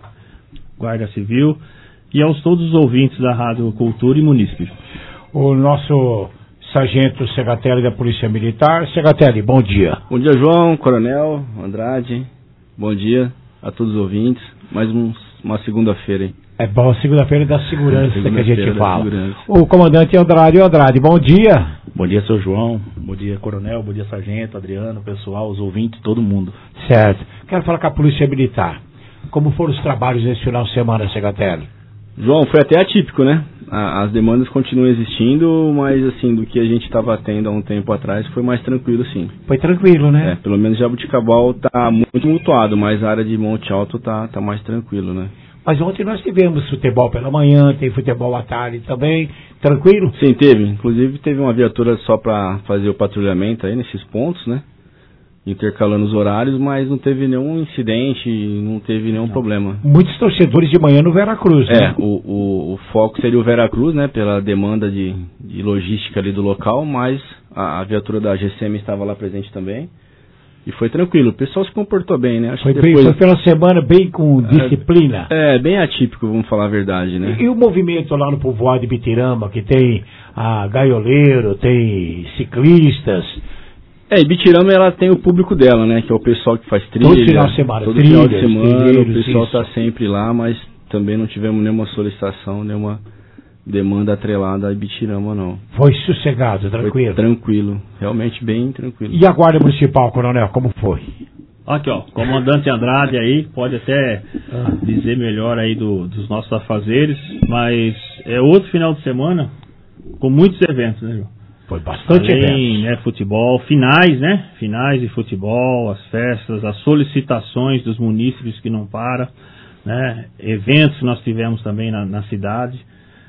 Guarda Civil. E aos todos os ouvintes da Rádio Cultura e Munícipe. O nosso sargento Segatelli da Polícia Militar. Segatelli, bom dia. Bom dia, João, Coronel, Andrade. Bom dia a todos os ouvintes. Mais um, uma segunda-feira, hein? É bom, segunda-feira da segurança segunda que a gente fala. Segurança. O comandante Andrade, Andrade, bom dia. Bom dia, seu João. Bom dia, Coronel. Bom dia, Sargento, Adriano, pessoal, os ouvintes, todo mundo. Certo. Quero falar com a Polícia Militar. Como foram os trabalhos nesse final de semana, Segatelli? João, foi até atípico, né? As demandas continuam existindo, mas assim, do que a gente estava tendo há um tempo atrás, foi mais tranquilo, sim. Foi tranquilo, né? É, pelo menos Jabuticabal tá muito tumultuado, mas a área de Monte Alto tá, tá mais tranquilo, né? Mas ontem nós tivemos futebol pela manhã, tem futebol à tarde também, tranquilo? Sim, teve. Inclusive teve uma viatura só para fazer o patrulhamento aí nesses pontos, né? Intercalando os horários, mas não teve nenhum incidente, não teve nenhum não. problema. Muitos torcedores de manhã no Veracruz, né? É, o, o, o foco seria o Veracruz, né? Pela demanda de, de logística ali do local, mas a, a viatura da G C M estava lá presente também. E foi tranquilo, o pessoal se comportou bem, né? Acho foi, que depois... bem, foi pela semana bem com disciplina. É, é, bem atípico, vamos falar a verdade, né? E, e o movimento lá no povoado de Bitirama, que tem a gaioleiro, tem ciclistas... É, e Bitirama ela tem o público dela, né? Que é o pessoal que faz trilha. Todo final de semana. Todo trilhas, final de semana, o pessoal está sempre lá, mas também não tivemos nenhuma solicitação, nenhuma demanda atrelada a Bitirama, não. Foi sossegado, tranquilo? Foi tranquilo, realmente bem tranquilo. E a Guarda Municipal, Coronel, como foi? Aqui, ó, comandante Andrade aí, pode até ah. dizer melhor aí do, dos nossos afazeres, mas é outro final de semana com muitos eventos, né, João? Foi bastante Além, né, futebol, finais, né? Finais de futebol, as festas, as solicitações dos munícipes que não param, né? Eventos que nós tivemos também na, na cidade,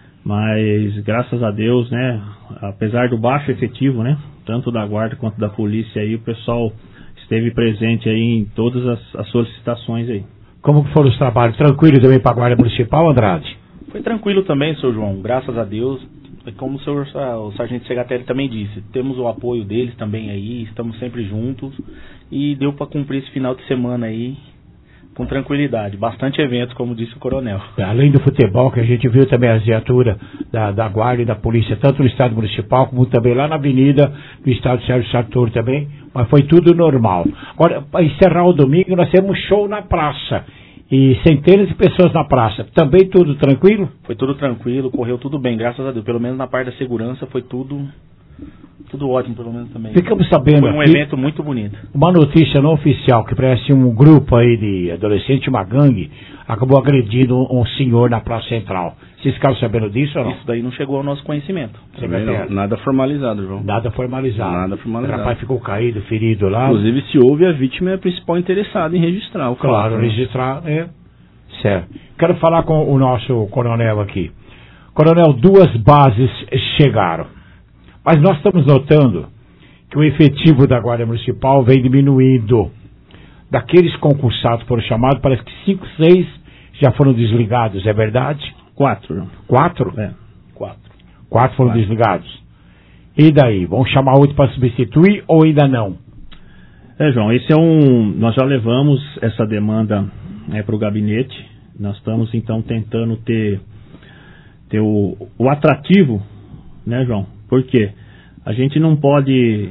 mas graças a Deus, né? Apesar do baixo efetivo, né? Tanto da guarda quanto da polícia aí, o pessoal esteve presente aí em todas as, as solicitações aí. Como que foram os trabalhos? Tranquilo também para a Guarda Municipal, Andrade? Foi tranquilo também, seu João, graças a Deus. como o, senhor, o sargento Segatelli também disse, temos o apoio deles também aí, estamos sempre juntos e deu para cumprir esse final de semana aí com tranquilidade, bastante eventos, como disse o coronel. Além do futebol, que a gente viu também as viaturas da, da guarda e da polícia, tanto no estado municipal, como também lá na avenida do estado Sérgio Sartori também, mas foi tudo normal. Agora, para encerrar o domingo, nós temos show na praça, e centenas de pessoas na praça, também tudo tranquilo? Foi tudo tranquilo, correu tudo bem, graças a Deus, pelo menos na parte da segurança foi tudo... Tudo ótimo, pelo menos também. Ficamos sabendo Foi um aqui, evento muito bonito. Uma notícia não oficial, que parece um grupo aí de adolescentes, uma gangue, acabou agredindo um senhor na Praça Central. Vocês ficaram sabendo disso ou não? Isso daí não chegou ao nosso conhecimento. Não, nada formalizado, João. Nada formalizado. Nada formalizado. O rapaz ficou caído, ferido lá. Inclusive, se houve, a vítima é a principal interessada em registrar o fato. Claro, né? registrar, é. Certo. Quero falar com o nosso coronel aqui. Coronel, duas bases chegaram. Mas nós estamos notando que o efetivo da Guarda Municipal vem diminuindo. Daqueles concursados foram chamados, parece que cinco, seis já foram desligados, é verdade? Quatro. Quatro? É. Quatro. Quatro foram Quatro. desligados. E daí? Vão chamar outro para substituir ou ainda não? É, João, esse é um... Nós já levamos essa demanda é, para o gabinete. Nós estamos, então, tentando ter, ter o, o atrativo, né, João? Por quê? A gente não pode...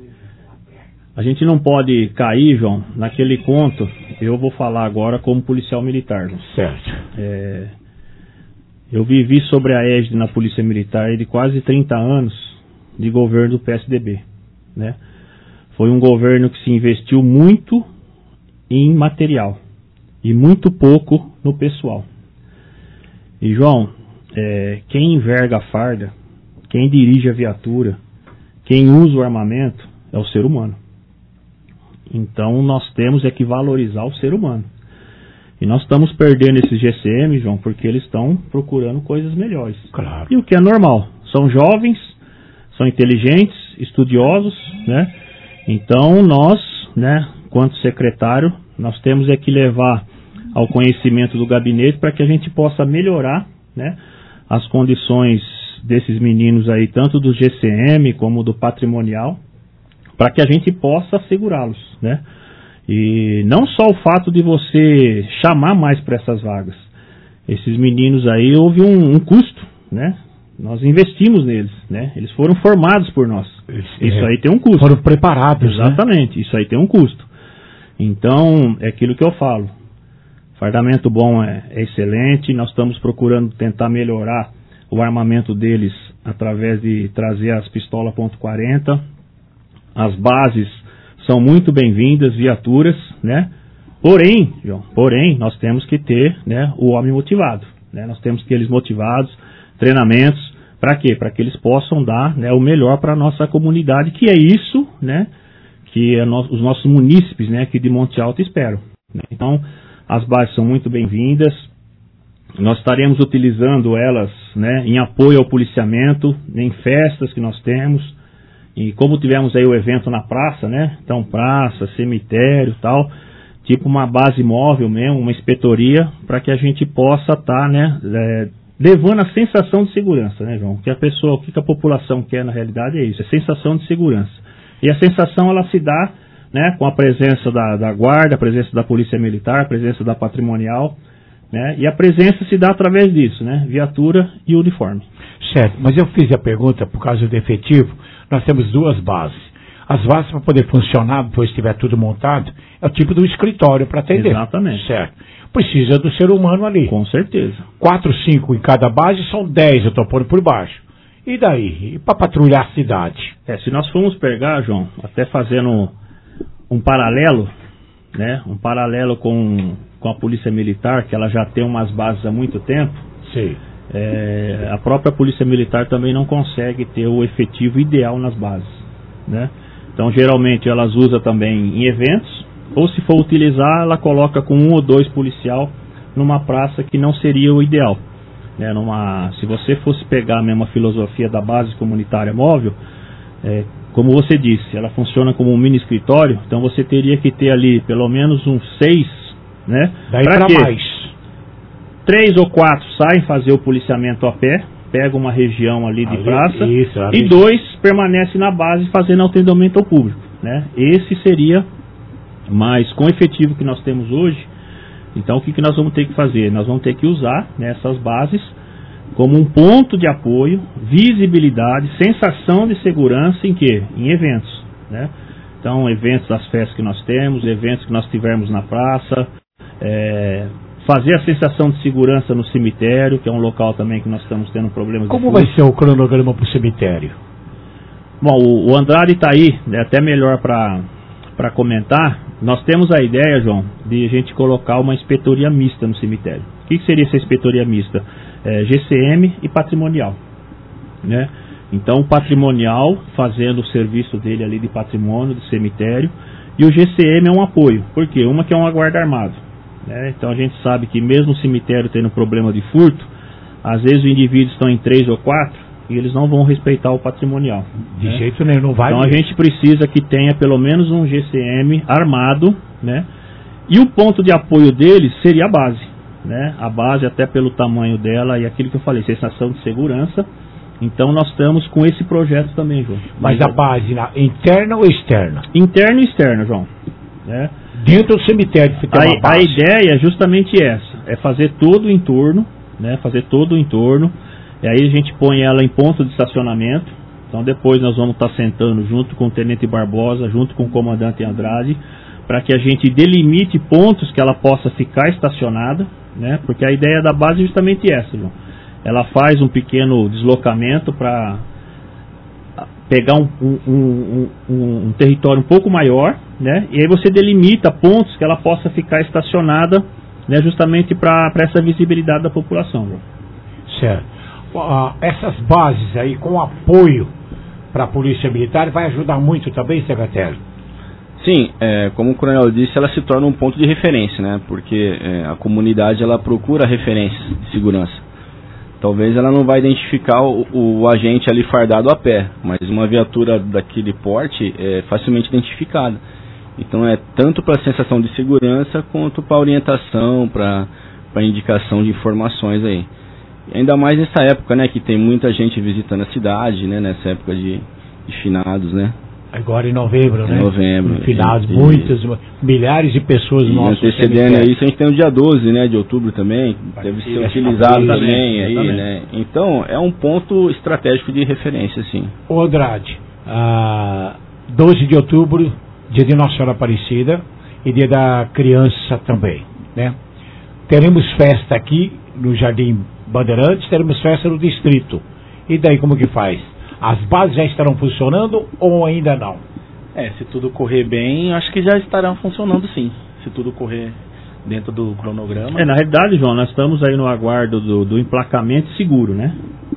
A gente não pode cair, João, naquele conto. Eu vou falar agora como policial militar. João. Certo. É, eu vivi sobre a égide na Polícia Militar de quase trinta anos de governo do P S D B. Né? Foi um governo que se investiu muito em material e muito pouco no pessoal. E, João, é, quem enverga a farda, quem dirige a viatura, quem usa o armamento é o ser humano. Então nós temos é que valorizar o ser humano. E nós estamos perdendo esses G C M, João, porque eles estão procurando coisas melhores. Claro. E o que é normal. São jovens, são inteligentes, estudiosos, né? Então nós, né, quanto secretário, nós temos é que levar ao conhecimento do gabinete para que a gente possa melhorar, né, as condições desses meninos aí, tanto do G C M como do patrimonial, para que a gente possa assegurá-los, né? E não só o fato de você chamar mais para essas vagas. Esses meninos aí, houve um, um custo, né? Nós investimos neles, né? Eles foram formados por nós. Isso aí tem um custo. Foram preparados, exatamente, né? Isso aí tem um custo. Então, é aquilo que eu falo. Fardamento bom é, é excelente, nós estamos procurando tentar melhorar o armamento deles através de trazer as pistolas ponto quarenta. As bases são muito bem-vindas, viaturas, né? Porém, João, porém, nós temos que ter, né, o homem motivado, né? Nós temos que ter eles motivados, treinamentos, para quê? Para que eles possam dar, né, o melhor para a nossa comunidade, que é isso, né, que é no, os nossos munícipes, né, aqui de Monte Alto esperam, né? Então, as bases são muito bem-vindas. Nós estaremos utilizando elas, né, em apoio ao policiamento, em festas que nós temos. E como tivemos aí o evento na praça, né? Então, praça, cemitério e tal, tipo uma base móvel mesmo, uma inspetoria, para que a gente possa estar, tá, né, é, levando a sensação de segurança, né, João? Que a pessoa, o que a população quer na realidade é isso, é sensação de segurança. E a sensação, ela se dá, né, com a presença da, da guarda, a presença da polícia militar, a presença da patrimonial, né? E a presença se dá através disso, né? Viatura e uniforme. Certo, mas eu fiz a pergunta por causa do efetivo. Nós temos duas bases. As bases, para poder funcionar, depois que estiver tudo montado, é o tipo do escritório para atender. Exatamente. Certo. Precisa do ser humano ali. Com certeza. Quatro, cinco em cada base, são dez, eu estou pondo por baixo. E daí? E para patrulhar a cidade? É, se nós formos pegar, João, até fazendo um paralelo, né? Um paralelo com, com a Polícia Militar, que ela já tem umas bases há muito tempo. Sim. É, a própria Polícia Militar também não consegue ter o efetivo ideal nas bases, né? Então, geralmente, elas usam também em eventos, ou se for utilizar, ela coloca com um ou dois policial numa praça que não seria o ideal, né? Numa, se você fosse pegar a mesma filosofia da base comunitária móvel, é, como você disse, ela funciona como um mini escritório, então você teria que ter ali pelo menos uns seis, né? Daí para mais. Três ou quatro saem fazer o policiamento a pé, pega uma região ali de ali, praça, isso, e dois, permanece na base fazendo atendimento ao público, né? Esse seria mais com o efetivo que nós temos hoje. Então o que, que nós vamos ter que fazer? Nós vamos ter que usar, né, essas bases como um ponto de apoio, visibilidade, sensação de segurança em quê? Em eventos, né? Então, eventos das festas que nós temos, eventos que nós tivermos na praça, é, fazer a sensação de segurança no cemitério, que é um local também que nós estamos tendo problemas. Como vai ser o cronograma para o cemitério? Bom, o, o Andrade está aí, é até melhor para comentar. Nós temos a ideia, João, de a gente colocar uma inspetoria mista no cemitério. O que, que seria essa inspetoria mista? É, G C M e patrimonial, né? Então, o patrimonial fazendo o serviço dele ali de patrimônio, de cemitério, e o G C M é um apoio. Por quê? Uma que é uma guarda armado, né? Então, a gente sabe que mesmo o cemitério tendo problema de furto, às vezes os indivíduos estão em três ou quatro e eles não vão respeitar o patrimonial. De né? jeito nenhum, não vai. Então, a gente precisa que tenha pelo menos um G C M armado, né? E o ponto de apoio deles seria a base, né? A base, até pelo tamanho dela e aquilo que eu falei, sensação de segurança. Então nós estamos com esse projeto também, João. Mas a base na, interna ou externa? Interna e externa, João. Né? Dentro do cemitério fica uma a, base. a ideia é justamente essa, é fazer todo o entorno, né? Fazer todo o entorno, e aí a gente põe ela em ponto de estacionamento. Então depois nós vamos estar sentando junto com o Tenente Barbosa, junto com o Comandante Andrade, para que a gente delimite pontos que ela possa ficar estacionada, né? Porque a ideia da base é justamente essa, João. Ela faz um pequeno deslocamento para pegar um, um, um, um, um território um pouco maior, né? E aí você delimita pontos que ela possa ficar estacionada, né? Justamente para essa visibilidade da população, João. Certo. Uh, essas bases aí com apoio para a Polícia Militar vai ajudar muito também, secretário? Sim, é, como o coronel disse, ela se torna um ponto de referência, né? Porque é, a comunidade ela procura referências de segurança. Talvez ela não vai identificar o, o agente ali fardado a pé, mas uma viatura daquele porte é facilmente identificada. Então é tanto para a sensação de segurança quanto para orientação, para para indicação de informações aí. E ainda mais nessa época, né, que tem muita gente visitando a cidade, né, nessa época de, de finados, né? Agora em novembro, em né? novembro. Finados, muitas, milhares de pessoas no nosso antecedendo a isso, a gente tem o dia doze, né, de outubro também, deve ser utilizado também aí, né? Então, é um ponto estratégico de referência, sim. Ô Andrade, ah, doze de outubro, dia de Nossa Senhora Aparecida e dia da criança também, né? Teremos festa aqui no Jardim Bandeirantes, teremos festa no distrito. E daí como que faz? As bases já estarão funcionando ou ainda não? É, se tudo correr bem, acho que já estarão funcionando sim. Se tudo correr dentro do cronograma. É, na realidade, João, nós estamos aí no aguardo do, do emplacamento seguro, né?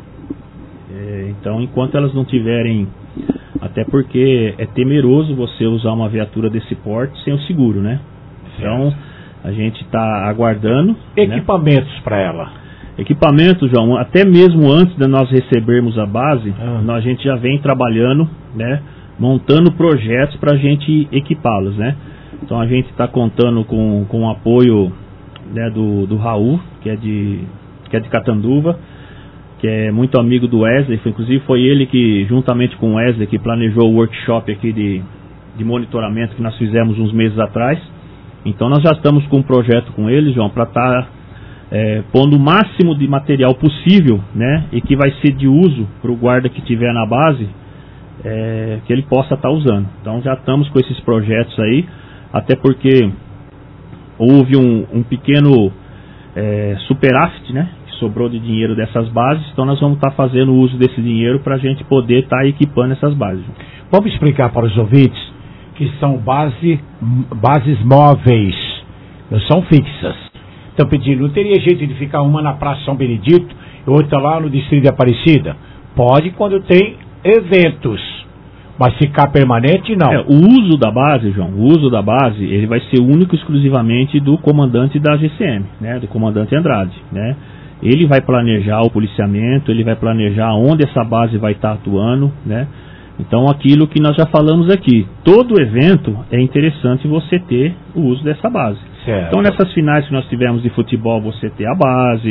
É, então, enquanto elas não tiverem... Até porque é temeroso você usar uma viatura desse porte sem o seguro, né? Então, a gente está aguardando... Equipamentos, né, para ela? Equipamento, João, até mesmo antes de nós recebermos a base, ah. nós, a gente já vem trabalhando, né, montando projetos para a gente equipá-los, né? Então a gente está contando com, com o apoio, né, do, do Raul, que é, de, que é de Catanduva, que é muito amigo do Wesley, foi, inclusive foi ele que, juntamente com o Wesley, que planejou o workshop aqui de, de monitoramento que nós fizemos uns meses atrás. Então nós já estamos com um projeto com ele, João, para estar... Tá, É, pondo o máximo de material possível, né, e que vai ser de uso para o guarda que estiver na base, é, que ele possa estar tá usando. Então já estamos com esses projetos aí, até porque houve um, um pequeno é, superávit, né, que sobrou de dinheiro dessas bases, então nós vamos estar tá fazendo uso desse dinheiro para a gente poder estar tá equipando essas bases. Vamos explicar para os ouvintes que são base, bases móveis, não são fixas. Estão pedindo, não teria jeito de ficar uma na Praça São Benedito e outra lá no Distrito de Aparecida? Pode quando tem eventos, mas ficar permanente não. É, o uso da base, João, o uso da base, ele vai ser único exclusivamente do comandante da G C M, né, do comandante Andrade, né? Ele vai planejar o policiamento, ele vai planejar onde essa base vai estar atuando, né? Então aquilo que nós já falamos aqui, todo evento é interessante você ter o uso dessa base. Certo. Então nessas finais que nós tivemos de futebol, você ter a base,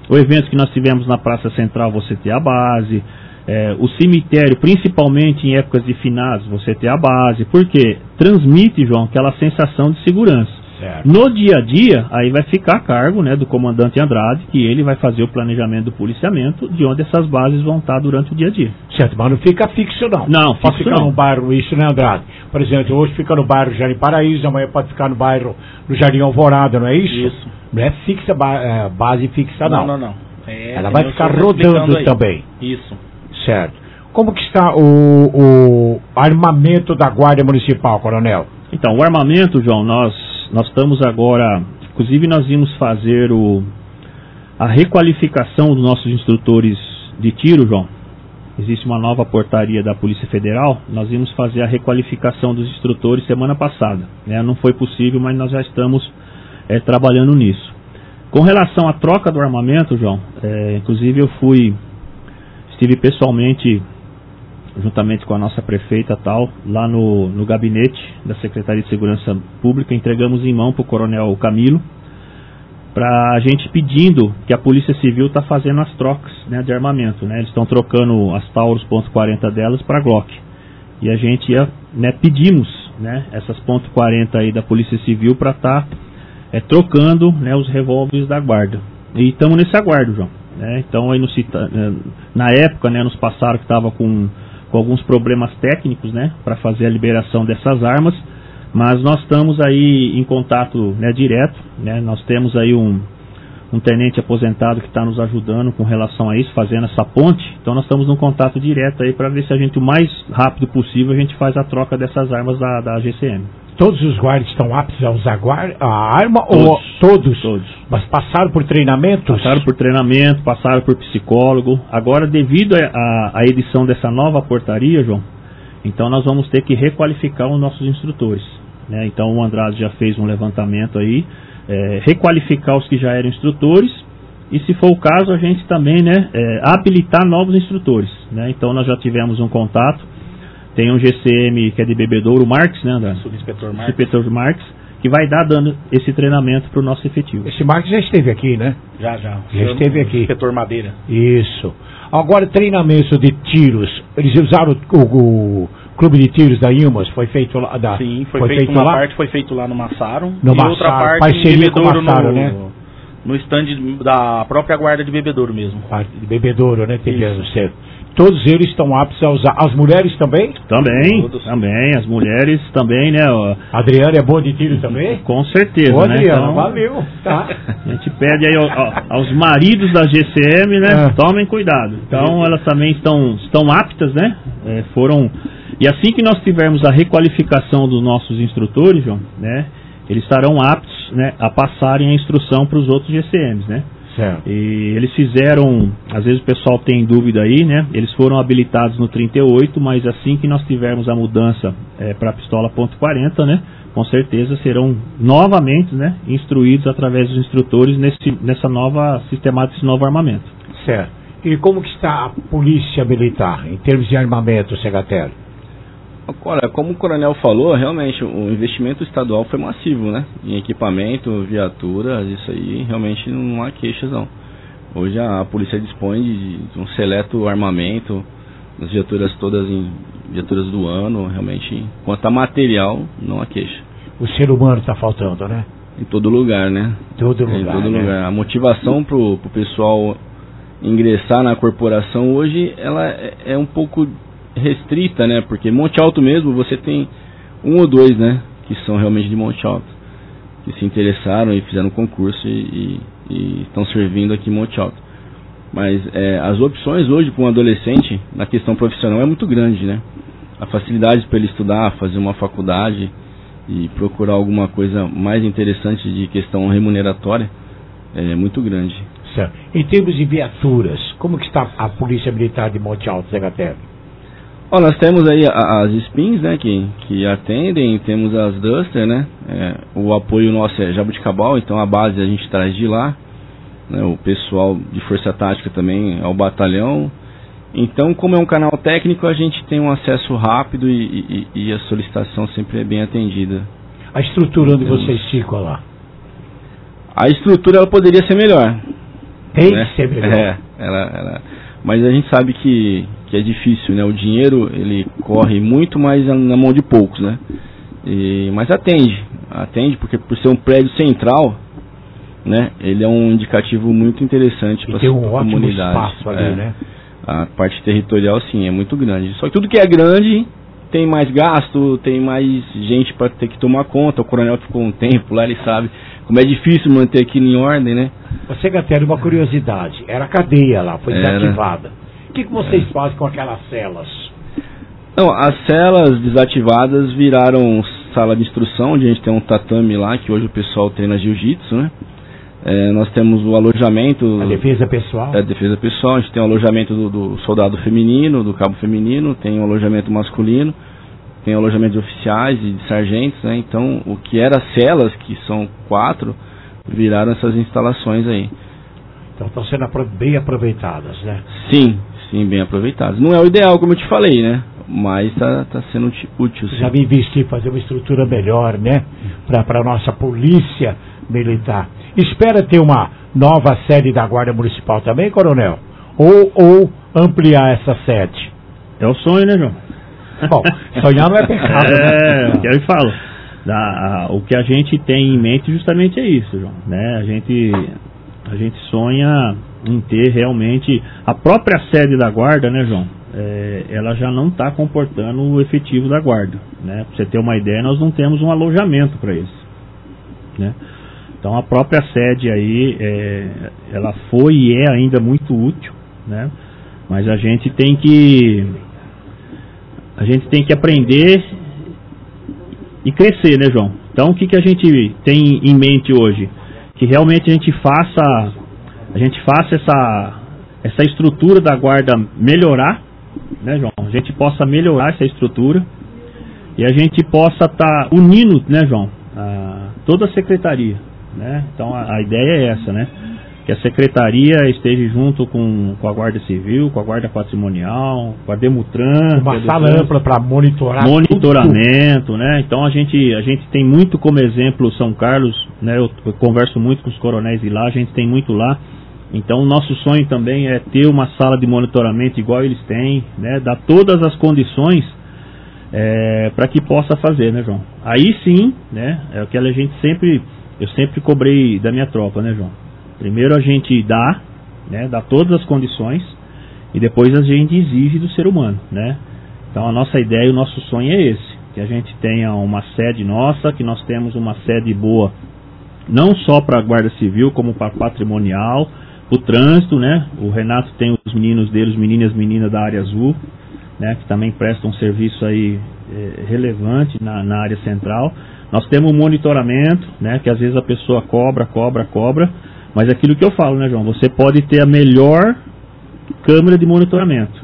O evento que nós tivemos na Praça Central, você ter a base. É, o cemitério, principalmente em épocas de finados, você ter a base. Porque transmite, João, aquela sensação de segurança. Certo. No dia a dia, aí vai ficar a cargo, né, do comandante Andrade, que ele vai fazer o planejamento do policiamento de onde essas bases vão estar durante o dia a dia. Certo, mas não fica fixo não. Não, pode ficar não. no bairro, isso, né, Andrade? Por exemplo, hoje fica no bairro Jardim Paraíso, amanhã pode ficar no bairro do Jardim Alvorada, não é isso? Isso. Não é fixa, é, base fixa não. Não, não, não. É, ela vai ficar rodando também. Isso. Certo. Como que está o, o armamento da Guarda Municipal, Coronel? Então, o armamento, João, nós, nós estamos agora, inclusive nós vimos fazer o, a requalificação dos nossos instrutores de tiro, João. Existe uma nova portaria da Polícia Federal, nós vimos fazer a requalificação dos instrutores semana passada. Né? Não foi possível, mas nós já estamos é, trabalhando nisso. Com relação à troca do armamento, João, é, inclusive eu fui, estive pessoalmente, juntamente com a nossa prefeita tal, lá no, no gabinete da Secretaria de Segurança Pública, entregamos em mão para o Coronel Camilo, para a gente pedindo que a Polícia Civil está fazendo as trocas, né, de armamento. Né? Eles estão trocando as Taurus ponto quarenta delas para Glock. E a gente ia, né, pedimos, né, essas ponto quarenta aí da Polícia Civil para estar tá, é, trocando, né, os revólveres da guarda. E estamos nesse aguardo, João. Né? Então, aí no, na época, né, nos passaram que estava com, com alguns problemas técnicos, né, para fazer a liberação dessas armas, mas nós estamos aí em contato, né, direto, né? Nós temos aí um, um tenente aposentado que está nos ajudando com relação a isso, fazendo essa ponte, então nós estamos num contato direto aí para ver se a gente, o mais rápido possível, a gente faz a troca dessas armas da, da G C M. Todos os guardas estão aptos a usar guarda, a arma todos, ou todos? Todos. Mas passaram por treinamentos? Passaram por treinamento, passaram por psicólogo. Agora, devido à edição dessa nova portaria, João, então nós vamos ter que requalificar os nossos instrutores. Né? Então o Andrade já fez um levantamento aí, é, requalificar os que já eram instrutores e, se for o caso, a gente também, né, é, habilitar novos instrutores. Né? Então nós já tivemos um contato. Tem um G C M que é de Bebedouro, o Marques, né, André? Subinspetor Marques. Subinspetor Marques, que vai dar dando esse treinamento para o nosso efetivo. Esse Marques já esteve aqui, né? Já, já. Já esteve aqui. Inspetor Madeira. Isso. Agora, treinamento de tiros. Eles usaram o, o, o clube de tiros da Ilmas, foi feito lá? Da, Sim, foi, foi feito, feito uma lá? parte foi feito lá no Massaro. No e Massaro, outra parte parceria em Bebedouro, com o Massaro, no, né? No stand da própria guarda de Bebedouro mesmo. Parte de Bebedouro, né? Tem certo. Todos eles estão aptos a usar. As mulheres também? Também, Todos. também. As mulheres também, né? A Adriana é boa de tiro também? Com certeza, Boa, né? Adriana, então, valeu. Tá. A gente pede aí ao, ao, aos maridos da G C M, né? É. Tomem cuidado. Então, elas também estão, estão aptas, né? É, foram... E assim que nós tivermos a requalificação dos nossos instrutores, João, né? Eles estarão aptos, né, a passarem a instrução para os outros G C Ms, né? Certo. E eles fizeram, às vezes o pessoal tem dúvida aí, né? Eles foram habilitados no trinta e oito, mas assim que nós tivermos a mudança é, para a pistola ponto quarenta, né? Com certeza serão novamente, né, instruídos através dos instrutores nesse, nessa nova sistemática, esse novo armamento. Certo. E como que está a polícia militar em termos de armamento, Segatelli? Olha, como o coronel falou, realmente o investimento estadual foi massivo, né? Em equipamento, viaturas, isso aí realmente não há queixas não. Hoje a polícia dispõe de um seleto armamento, as viaturas todas em viaturas do ano, realmente, quanto a material, não há queixa. O ser humano está faltando, né? Em todo lugar, né? Todo lugar, em todo né? lugar. A motivação pro, pro pessoal ingressar na corporação hoje, ela é, é um pouco restrita, né? Porque Monte Alto mesmo, você tem um ou dois, né? Que são realmente de Monte Alto, que se interessaram e fizeram concurso e, e, e estão servindo aqui em Monte Alto. Mas é, as opções hoje para um adolescente na questão profissional é muito grande, né? A facilidade para ele estudar, fazer uma faculdade e procurar alguma coisa mais interessante de questão remuneratória é muito grande. Certo. Em termos de viaturas, como que está a Polícia Militar de Monte Alto, Segatelli? Ó, nós temos aí as Spins, né, que, que atendem, temos as Duster, né, é, o apoio nosso é Jabuticabal, então a base a gente traz de lá, né, o pessoal de Força Tática também é o batalhão, então como é um canal técnico a gente tem um acesso rápido e, e, e a solicitação sempre é bem atendida. A estrutura onde vocês ficam lá? A estrutura ela poderia ser melhor, Tem né? que ser melhor. É, ela, ela... Mas a gente sabe que, que é difícil, né? O dinheiro, ele corre muito mais na mão de poucos, né? E, mas atende, atende porque por ser um prédio central, né? Ele é um indicativo muito interessante para a um comunidade. Espaço ali, é. né? A parte territorial, sim, é muito grande. Só que tudo que é grande tem mais gasto, tem mais gente para ter que tomar conta. O coronel ficou um tempo lá, ele sabe como é difícil manter aquilo em ordem, né? Você, Gatério, uma curiosidade. Era a cadeia lá, foi Era. desativada. O que, que vocês É. fazem com aquelas celas? Não, as celas desativadas viraram sala de instrução, onde a gente tem um tatame lá, que hoje o pessoal treina jiu-jitsu, né? É, nós temos o alojamento... A defesa pessoal? É, a defesa pessoal. A gente tem o alojamento do, do soldado feminino, do cabo feminino, tem o alojamento masculino, tem o alojamento de oficiais e de sargentos, né? Então, o que era celas, que são quatro, viraram essas instalações aí. Então estão sendo bem aproveitadas, né? Sim, sim, bem aproveitadas. Não é o ideal, como eu te falei, né? Mas está tá sendo útil. Sim. Já me investi em fazer uma estrutura melhor, né? Para a nossa polícia militar. Espera ter uma nova sede da Guarda Municipal também, coronel? Ou, ou ampliar essa sede? É o sonho, né, João? Bom, sonhar não é pecado. É, o que eu falo. Da, a, o que a gente tem em mente justamente é isso, João. Né? A gente, a gente sonha em ter realmente a própria sede da Guarda, né, João? É, ela já não está comportando o efetivo da Guarda. Né? Para você ter uma ideia, nós não temos um alojamento para isso. Né? Então a própria sede aí, é, ela foi e é ainda muito útil, né? Mas a gente tem que a gente tem que aprender e crescer, né, João? Então o que, que a gente tem em mente hoje? Que realmente a gente faça a gente faça essa essa estrutura da guarda melhorar, né, João? A gente possa melhorar essa estrutura e a gente possa estar tá unindo, né, João? A, toda a secretaria. Né? Então a, a ideia é essa, né? Que a secretaria esteja junto com, com a Guarda Civil, com a Guarda Patrimonial, com a Demutran, uma sala ampla para monitorar monitoramento, tudo. Né? Então a gente a gente tem muito como exemplo São Carlos, né? Eu, eu converso muito com os coronéis de lá, a gente tem muito lá. Então o nosso sonho também é ter uma sala de monitoramento igual eles têm, né? Dar todas as condições é, para que possa fazer, né, João? Aí sim, né? É o que a gente sempre Eu sempre cobrei da minha tropa, né, João? Primeiro a gente dá, né, dá todas as condições e depois a gente exige do ser humano, né? Então a nossa ideia e o nosso sonho é esse, que a gente tenha uma sede nossa, que nós temos uma sede boa, não só para a Guarda Civil, como para patrimonial, o trânsito, né? O Renato tem os meninos dele, os meninos e as meninas da área azul, né, que também prestam um serviço aí é, relevante na, na área central. Nós temos um monitoramento, né, que às vezes a pessoa cobra, cobra, cobra, mas é aquilo que eu falo, né, João? Você pode ter a melhor câmera de monitoramento,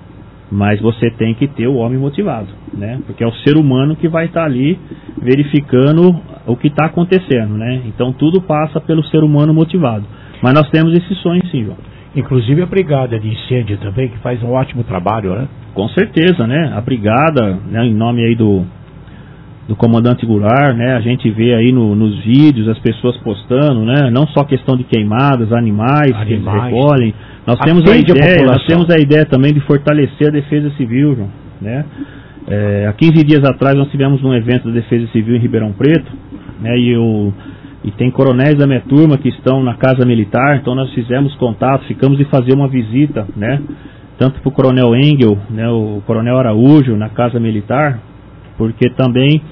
mas você tem que ter o homem motivado, né? Porque é o ser humano que vai estar ali verificando o que está acontecendo, né? Então tudo passa pelo ser humano motivado. Mas nós temos esse sonho sim, João. Inclusive a brigada de incêndio também, que faz um ótimo trabalho, né? Com certeza, né? A brigada, né, em nome aí do do comandante Goulart, né? A gente vê aí no, nos vídeos as pessoas postando, né? Não só questão de queimadas, animais, animais. que eles recolhem. Nós temos a ideia, a nós temos a ideia também de fortalecer a Defesa Civil, João, né? É, há quinze dias atrás nós tivemos um evento da Defesa Civil em Ribeirão Preto, né? E o e tem coronéis da minha turma que estão na Casa Militar, então nós fizemos contato, ficamos de fazer uma visita, né? Tanto para o Coronel Engel, né? O Coronel Araújo na Casa Militar, porque também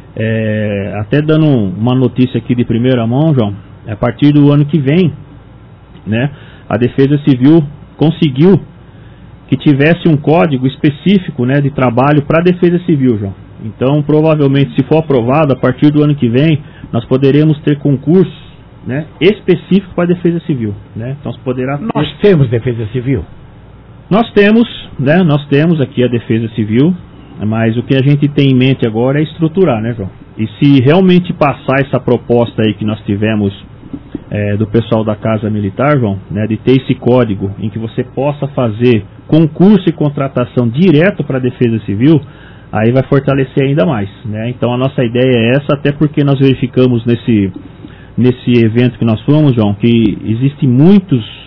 É, até dando uma notícia aqui de primeira mão, João, a partir do ano que vem, né, a Defesa Civil conseguiu que tivesse um código específico, né, de trabalho para a Defesa Civil, João. Então, provavelmente, se for aprovado, a partir do ano que vem, nós poderemos ter concursos, né, específicos para a Defesa Civil, né? Então, poderá ter... Nós temos Defesa Civil? Nós temos, né, nós temos aqui a Defesa Civil. Mas o que a gente tem em mente agora é estruturar, né, João? E se realmente passar essa proposta aí que nós tivemos é, do pessoal da Casa Militar, João, né, de ter esse código em que você possa fazer concurso e contratação direto para a Defesa Civil, aí vai fortalecer ainda mais, né? Então a nossa ideia é essa, até porque nós verificamos nesse, nesse evento que nós fomos, João, que existem muitos,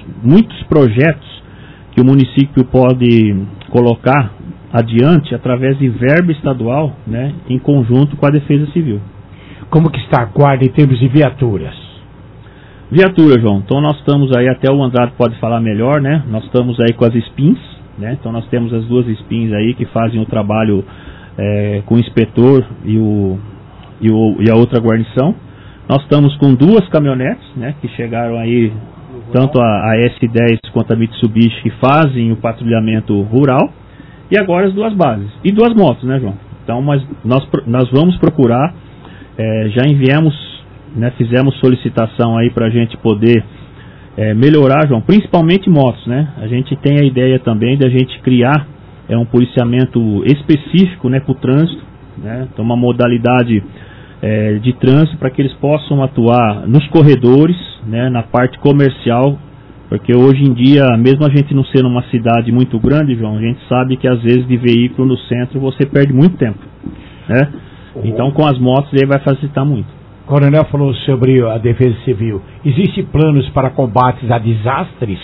muitos projetos que o município pode colocar adiante através de verba estadual, né, em conjunto com a Defesa Civil. Como que está a guarda em termos de viaturas? Viatura, João. Então nós estamos aí, até o Andrade pode falar melhor, né? Nós estamos aí com as S P I Ns, né? Então nós temos as duas S P I Ns aí que fazem o trabalho é, com o inspetor e, o, e, o, e a outra guarnição. Nós estamos com duas caminhonetes, né? Que chegaram aí, tanto a, a S dez quanto a Mitsubishi, que fazem o patrulhamento rural. E agora as duas bases. E duas motos, né, João? Então mas nós, nós vamos procurar, é, já enviamos, né, fizemos solicitação aí para a gente poder é, melhorar, João, principalmente motos, né? A gente tem a ideia também de a gente criar é, um policiamento específico, né, para o trânsito, né? Então uma modalidade é, de trânsito para que eles possam atuar nos corredores, né, na parte comercial, porque hoje em dia, mesmo a gente não sendo uma cidade muito grande, João, a gente sabe que às vezes de veículo no centro você perde muito tempo, né? Então com as motos aí vai facilitar muito. O coronel falou sobre a Defesa Civil. Existem planos para combates a desastres?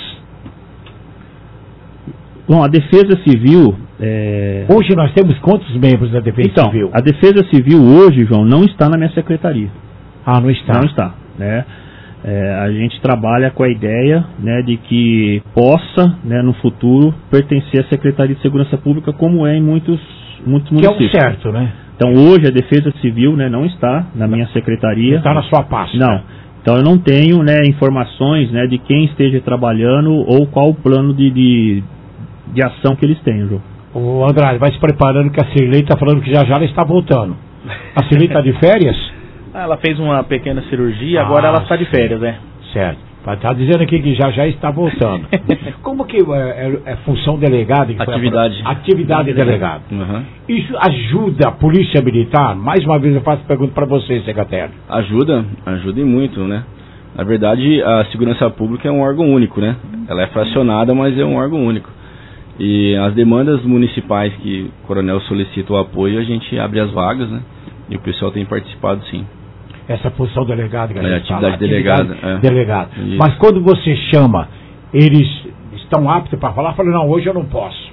Bom, a Defesa Civil... É... Hoje nós temos quantos membros da Defesa então, Civil? A Defesa Civil hoje, João, não está na minha secretaria. Ah, não está? Não está, né? É, a gente trabalha com a ideia, né, de que possa, né, no futuro, pertencer à Secretaria de Segurança Pública, como é em muitos, muitos municípios. Que é o certo, né? Então hoje a Defesa Civil, né, não está na minha secretaria. Não está na sua pasta. Não. Então eu não tenho, né, informações, né, de quem esteja trabalhando ou qual o plano de, de, de ação que eles têm, João. O Andrade, vai se preparando que a Cirlei está falando que já já ela está voltando. A Cirlei está de férias? Ela fez uma pequena cirurgia, ah, agora ela está de férias, né? Certo. Está dizendo aqui que já já está voltando. Como que é, é, é função delegada? Que atividade. Foi a, atividade delegada. Uhum. Isso ajuda a polícia militar? Mais uma vez eu faço pergunta para você, secretário. Ajuda, ajuda e muito, né? Na verdade, a segurança pública é um órgão único, né? Ela é fracionada, mas é um órgão único. E as demandas municipais que o coronel solicita o apoio, a gente abre as vagas, né? E o pessoal tem participado, sim. Essa função delegada que a é, gente atividade fala, delegada. Atividade é. delegada. Mas quando você chama, eles estão aptos para falar? Falam, não, hoje eu não posso.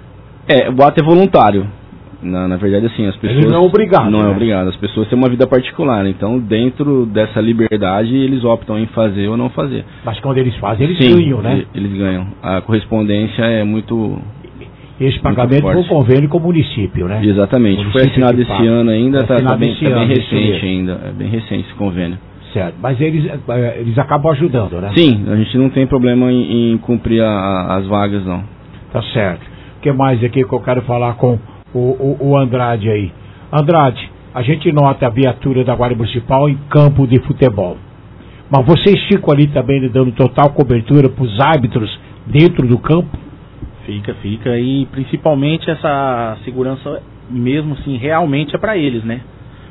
É, o ato é voluntário. Na, na verdade, assim, as pessoas... Ele não é obrigado. Não né? é obrigado. As pessoas têm uma vida particular. Então, dentro dessa liberdade, eles optam em fazer ou não fazer. Mas quando eles fazem, eles Sim, ganham, né? Eles ganham. A correspondência é muito... Esse pagamento foi um convênio com o município, né? Exatamente. Foi assinado esse paga. ano ainda, está tá bem, tá bem recente ainda. É bem recente esse convênio. Certo. Mas eles, eles acabam ajudando, né? Sim, a gente não tem problema em, em cumprir a, a, as vagas, não. Tá certo. O que mais aqui que eu quero falar com o, o, o Andrade aí? Andrade, a gente nota a viatura da Guarda Municipal em campo de futebol. Mas vocês ficam ali também dando total cobertura para os árbitros dentro do campo? Fica, fica. E principalmente essa segurança, mesmo assim, realmente é para eles, né?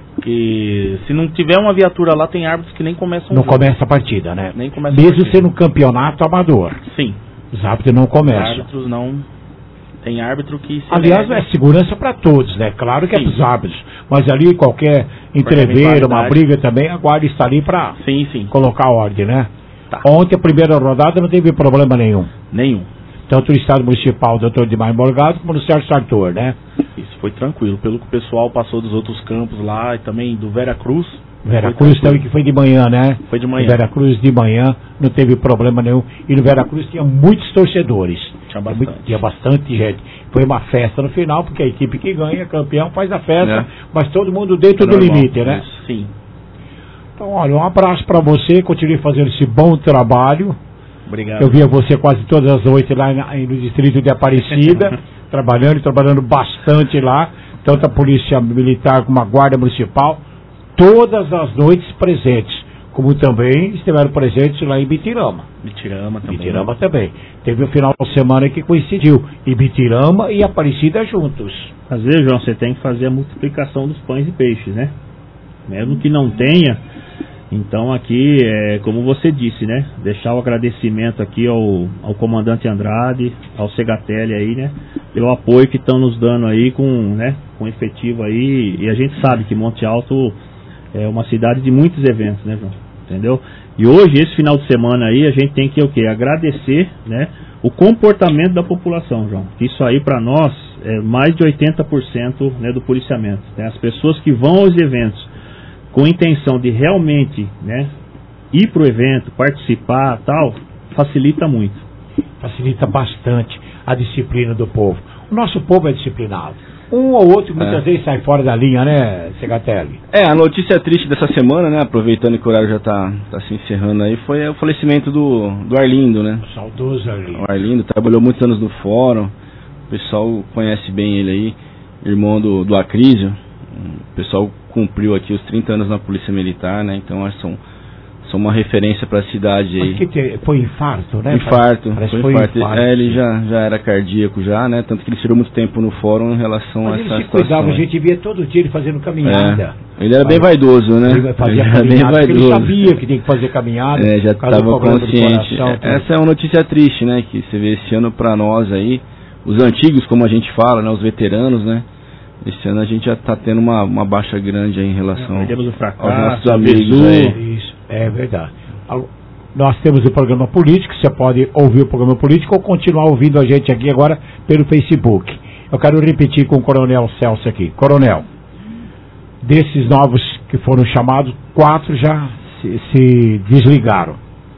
Porque se não tiver uma viatura lá, tem árbitros que nem começam Não começa a partida, né? Nem começa Mesmo a partida. sendo um campeonato amador. Sim. Os árbitros não começam. Os árbitros não... Tem árbitro que... Se Aliás, nega. é segurança para todos, né? Claro que Sim. é para os árbitros. Mas ali qualquer Qualquer entreveiro, uma briga também, a guarda está ali para sim, sim. colocar ordem, né? Tá. Ontem, a primeira rodada, não teve problema nenhum. Nenhum. Tanto no Estado Municipal, doutor Dimar Morgado, como no Sérgio Sartor, né? Isso foi tranquilo. Pelo que o pessoal passou dos outros campos lá e também do Vera Cruz. Vera Cruz também, que foi de manhã, né? Foi de manhã. Vera Cruz de manhã, não teve problema nenhum. E no Vera Cruz tinha muitos torcedores. Tinha bastante. Tinha, muito, tinha bastante gente. Foi uma festa no final, porque a equipe que ganha, campeão, faz a festa, é. Mas todo mundo dentro é do normal, limite, né? Isso, sim. Então, olha, um abraço para você, continue fazendo esse bom trabalho. Obrigado. Eu via você quase todas as noites lá no distrito de Aparecida, trabalhando e trabalhando bastante lá, tanto a Polícia Militar como a Guarda Municipal, todas as noites presentes, como também estiveram presentes lá em Bitirama. Bitirama também. Bitirama também. Teve um final de semana que coincidiu, e Bitirama e Aparecida juntos. Às vezes, João, você tem que fazer a multiplicação dos pães e peixes, né? Mesmo que não tenha... Então aqui, é, como você disse, né, deixar o agradecimento aqui ao, ao comandante Andrade, ao Segatelli aí, né, pelo apoio que estão nos dando aí com, né, com efetivo aí, e a gente sabe que Monte Alto é uma cidade de muitos eventos, né, João? entendeu? E hoje, esse final de semana aí, a gente tem que o quê? Agradecer, né, o comportamento da população, João. Isso aí para nós é mais de oitenta por cento, né, do policiamento. Né? As pessoas que vão aos eventos com intenção de realmente, né, ir para o evento, participar, tal, facilita muito. Facilita bastante a disciplina do povo. O nosso povo é disciplinado. Um ou outro muitas é. vezes sai fora da linha, né, Segatelli? É, a notícia triste dessa semana, né, aproveitando que o horário já está tá se encerrando aí, foi o falecimento do, do Arlindo, né? O saudoso Arlindo. O Arlindo trabalhou muitos anos no fórum, o pessoal conhece bem ele aí, irmão do, do Acrísio. O pessoal cumpriu aqui os trinta anos na Polícia Militar, né, então acho que são, são uma referência para a cidade aí. Mas que te, foi infarto, né? Infarto, Parece foi, foi infarto. infarto. É, ele já, já era cardíaco já, né, tanto que ele tirou muito tempo no fórum em relação Mas a ele essa se situação. cuidava, a gente via todo dia ele fazendo caminhada. É, ele era bem vaidoso, né? Ele fazia ele era caminhada, bem vaidoso. ele sabia que tinha que fazer caminhada. É, já estava consciente. Coração, é, essa é uma notícia triste, né, que você vê esse ano para nós aí, os antigos, como a gente fala, né, os veteranos, né? Esse ano a gente já está tendo uma, uma baixa grande aí em relação é, o fracasso, aos nossos amigos aí. Isso, é verdade. Nós temos o programa político, você pode ouvir o programa político ou continuar ouvindo a gente aqui agora pelo Facebook. Eu quero repetir com o Coronel Celso aqui. Coronel, desses novos que foram chamados, quatro já se, se desligaram.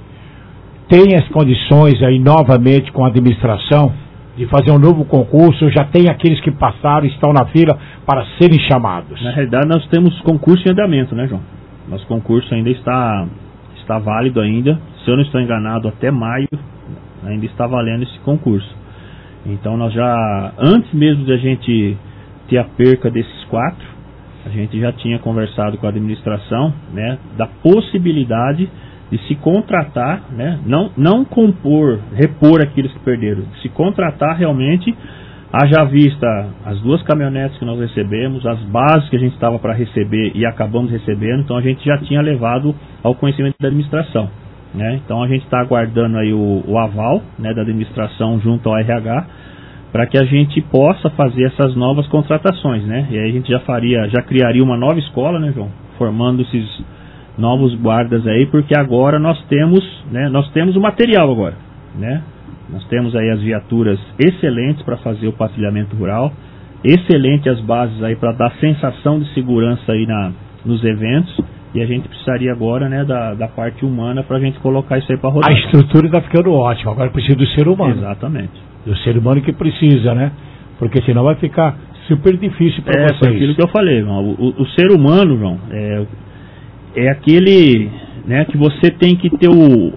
Tem as condições aí novamente com a administração de fazer um novo concurso? Já tem aqueles que passaram, estão na fila para serem chamados? Na realidade nós temos concurso em andamento, né, João? Nosso concurso ainda está, está válido ainda, se eu não estou enganado, até maio ainda está valendo esse concurso. Então nós já, antes mesmo de a gente ter a perca desses quatro, a gente já tinha conversado com a administração, né, da possibilidade de se contratar, né, não, não compor, repor aqueles que perderam, se contratar realmente, haja vista as duas caminhonetes que nós recebemos, as bases que a gente estava para receber e acabamos recebendo, então a gente já tinha levado ao conhecimento da administração, né, então a gente está aguardando aí o, o aval, né, da administração junto ao R H, para que a gente possa fazer essas novas contratações, né, e aí a gente já faria, já criaria uma nova escola, né, João, formando esses novos guardas aí, porque agora nós temos, né, nós temos o material agora, né, nós temos aí as viaturas excelentes para fazer o patrulhamento rural, excelente as bases aí para dar sensação de segurança aí na, nos eventos, e a gente precisaria agora, né, da, da parte humana para a gente colocar isso aí para rodar. A estrutura está ficando ótima, agora precisa do ser humano. Exatamente. Do ser humano que precisa, né, porque senão vai ficar super difícil para é, vocês. É, foi aquilo que eu falei, João, o, o, o ser humano, João, é... é aquele, né, que você tem que ter o,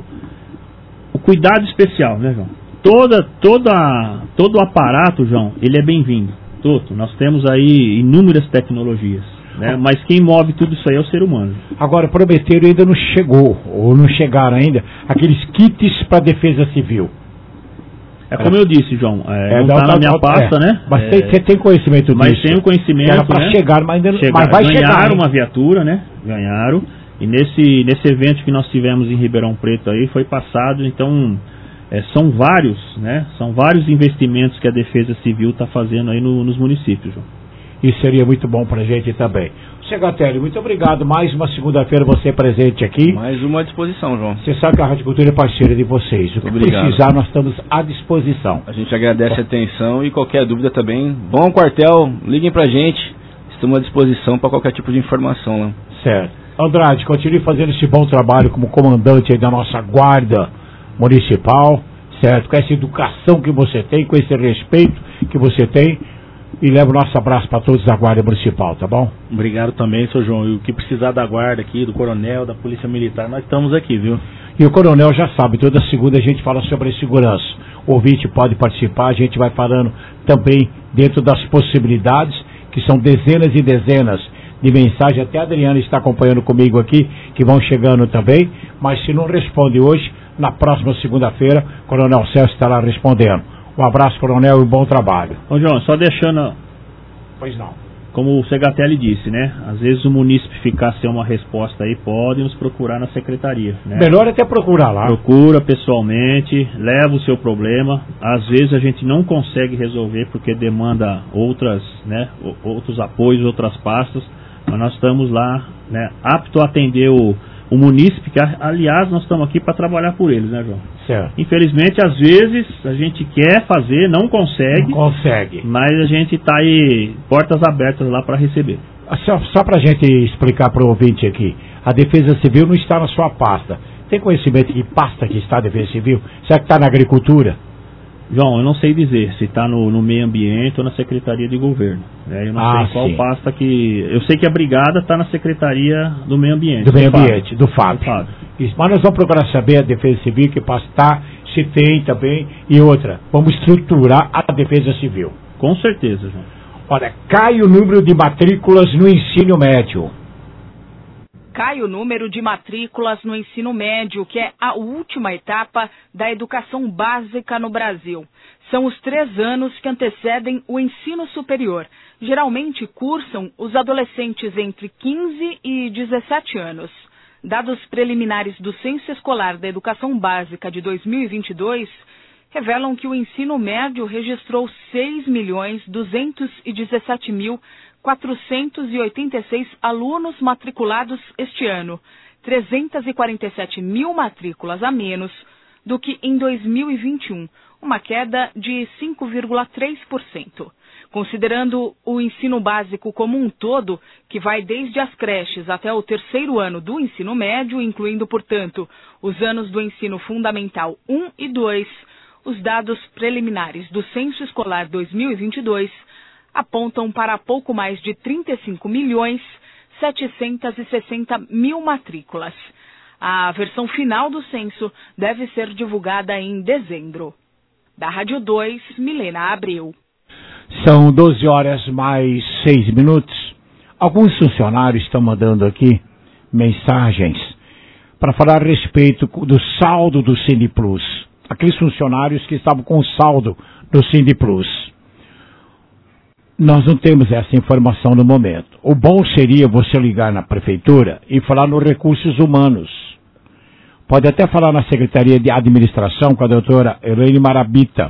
o cuidado especial, né, João? Toda, toda, todo o aparato, João, ele é bem-vindo. Todo. Nós temos aí inúmeras tecnologias, né? Mas quem move tudo isso aí é o ser humano. Agora, prometeram, ainda não chegou, ou não chegaram ainda, aqueles kits para defesa civil. É como eu disse, João, é, é, não está na minha pasta, é, né? Mas é, você tem conhecimento mas disso? Mas tem o conhecimento, era para né? chegar, mas, ainda, chegar, mas vai ganharam chegar. Ganharam uma viatura, né? Ganharam. E nesse, nesse evento que nós tivemos em Ribeirão Preto aí, foi passado, então, é, são vários, né? São vários investimentos que a Defesa Civil está fazendo aí no, nos municípios, João. Isso seria muito bom para a gente também. Segatelli, muito obrigado. Mais uma segunda-feira você presente aqui. Mais uma à disposição, João. Você sabe que a Rádio Cultura é parceira de vocês. O que obrigado. precisar, nós estamos à disposição. A gente agradece a atenção e qualquer dúvida também, vão ao quartel, liguem pra gente. Estamos à disposição para qualquer tipo de informação lá. Certo. Andrade, continue fazendo esse bom trabalho como comandante aí da nossa guarda municipal, certo? Com essa educação que você tem, com esse respeito que você tem. E leva o nosso abraço para todos da Guarda Municipal, tá bom? Obrigado também, seu João. E o que precisar da Guarda aqui, do Coronel, da Polícia Militar, nós estamos aqui, viu? E o Coronel já sabe, toda segunda a gente fala sobre segurança. O ouvinte pode participar, a gente vai falando também dentro das possibilidades, que são dezenas e dezenas de mensagens. Até a Adriana está acompanhando comigo aqui, que vão chegando também. Mas se não responde hoje, na próxima segunda-feira, o Coronel Celso estará respondendo. Um abraço, Coronel, e um bom trabalho. Ô, João, só deixando... Pois não. Como o Segatelli disse, né? Às vezes o munícipe ficar sem uma resposta aí, pode nos procurar na secretaria, né? Melhor até procurar lá. Procura pessoalmente, leva o seu problema. Às vezes a gente não consegue resolver porque demanda outras, né? Outros apoios, outras pastas. Mas nós estamos lá, né? Apto a atender o, o munícipe, que aliás nós estamos aqui para trabalhar por eles, né, João? Certo. Infelizmente, às vezes, a gente quer fazer, não consegue. Não consegue. Mas a gente está aí, portas abertas lá para receber. Só, só para a gente explicar para o ouvinte aqui, a Defesa Civil não está na sua pasta. Tem conhecimento de pasta que está a Defesa Civil? Será que está na Agricultura? João, eu não sei dizer se está no, no meio ambiente ou na Secretaria de Governo. Né? Eu não ah, sei qual sim. pasta que... Eu sei que a brigada está na Secretaria do Meio Ambiente. Do, do Meio Fábio. Ambiente, do Fábio. Do Fábio. Isso, mas nós vamos procurar saber a Defesa Civil, que pasta está, se tem também, e outra. Vamos estruturar a Defesa Civil. Com certeza, João. Olha, cai o número de matrículas no ensino médio. Cai o número de matrículas no ensino médio, que é a última etapa da educação básica no Brasil. São os três anos que antecedem o ensino superior. Geralmente cursam os adolescentes entre quinze e dezessete anos. Dados preliminares do Censo Escolar da Educação Básica de dois mil e vinte e dois revelam que o ensino médio registrou seis milhões duzentos e dezessete mil quatrocentos e oitenta e seis alunos matriculados este ano, trezentos e quarenta e sete mil matrículas a menos do que em dois mil e vinte e um, uma queda de cinco vírgula três por cento. Considerando o ensino básico como um todo, que vai desde as creches até o terceiro ano do ensino médio, incluindo, portanto, os anos do ensino fundamental um e dois, os dados preliminares do Censo Escolar dois mil e vinte e dois apontam para pouco mais de trinta e cinco milhões setecentos e sessenta mil matrículas. A versão final do censo deve ser divulgada em dezembro. Da Rádio dois, Milena Abreu. São doze horas mais seis minutos. Alguns funcionários estão mandando aqui mensagens para falar a respeito do saldo do Cine Plus. Aqueles funcionários que estavam com saldo do Cine Plus. Nós não temos essa informação no momento. O bom seria você ligar na prefeitura e falar nos recursos humanos. Pode até falar na Secretaria de Administração com a doutora Elaine Marabita.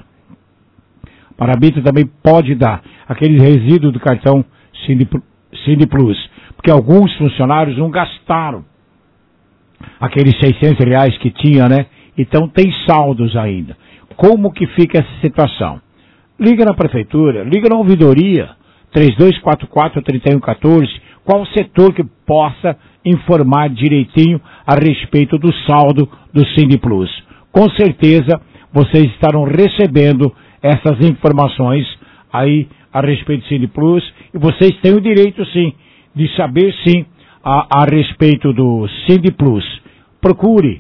Marabita também pode dar aquele resíduo do cartão Cine, Cine Plus, porque alguns funcionários não gastaram aqueles seiscentos reais que tinha, né? Então tem saldos ainda. Como que fica essa situação? Liga na prefeitura, liga na ouvidoria, três dois quatro quatro, três um um quatro, qual setor que possa informar direitinho a respeito do saldo do Cine Plus. Com certeza vocês estarão recebendo essas informações aí a respeito do Cine Plus e vocês têm o direito sim de saber sim a, a respeito do Cine Plus. Procure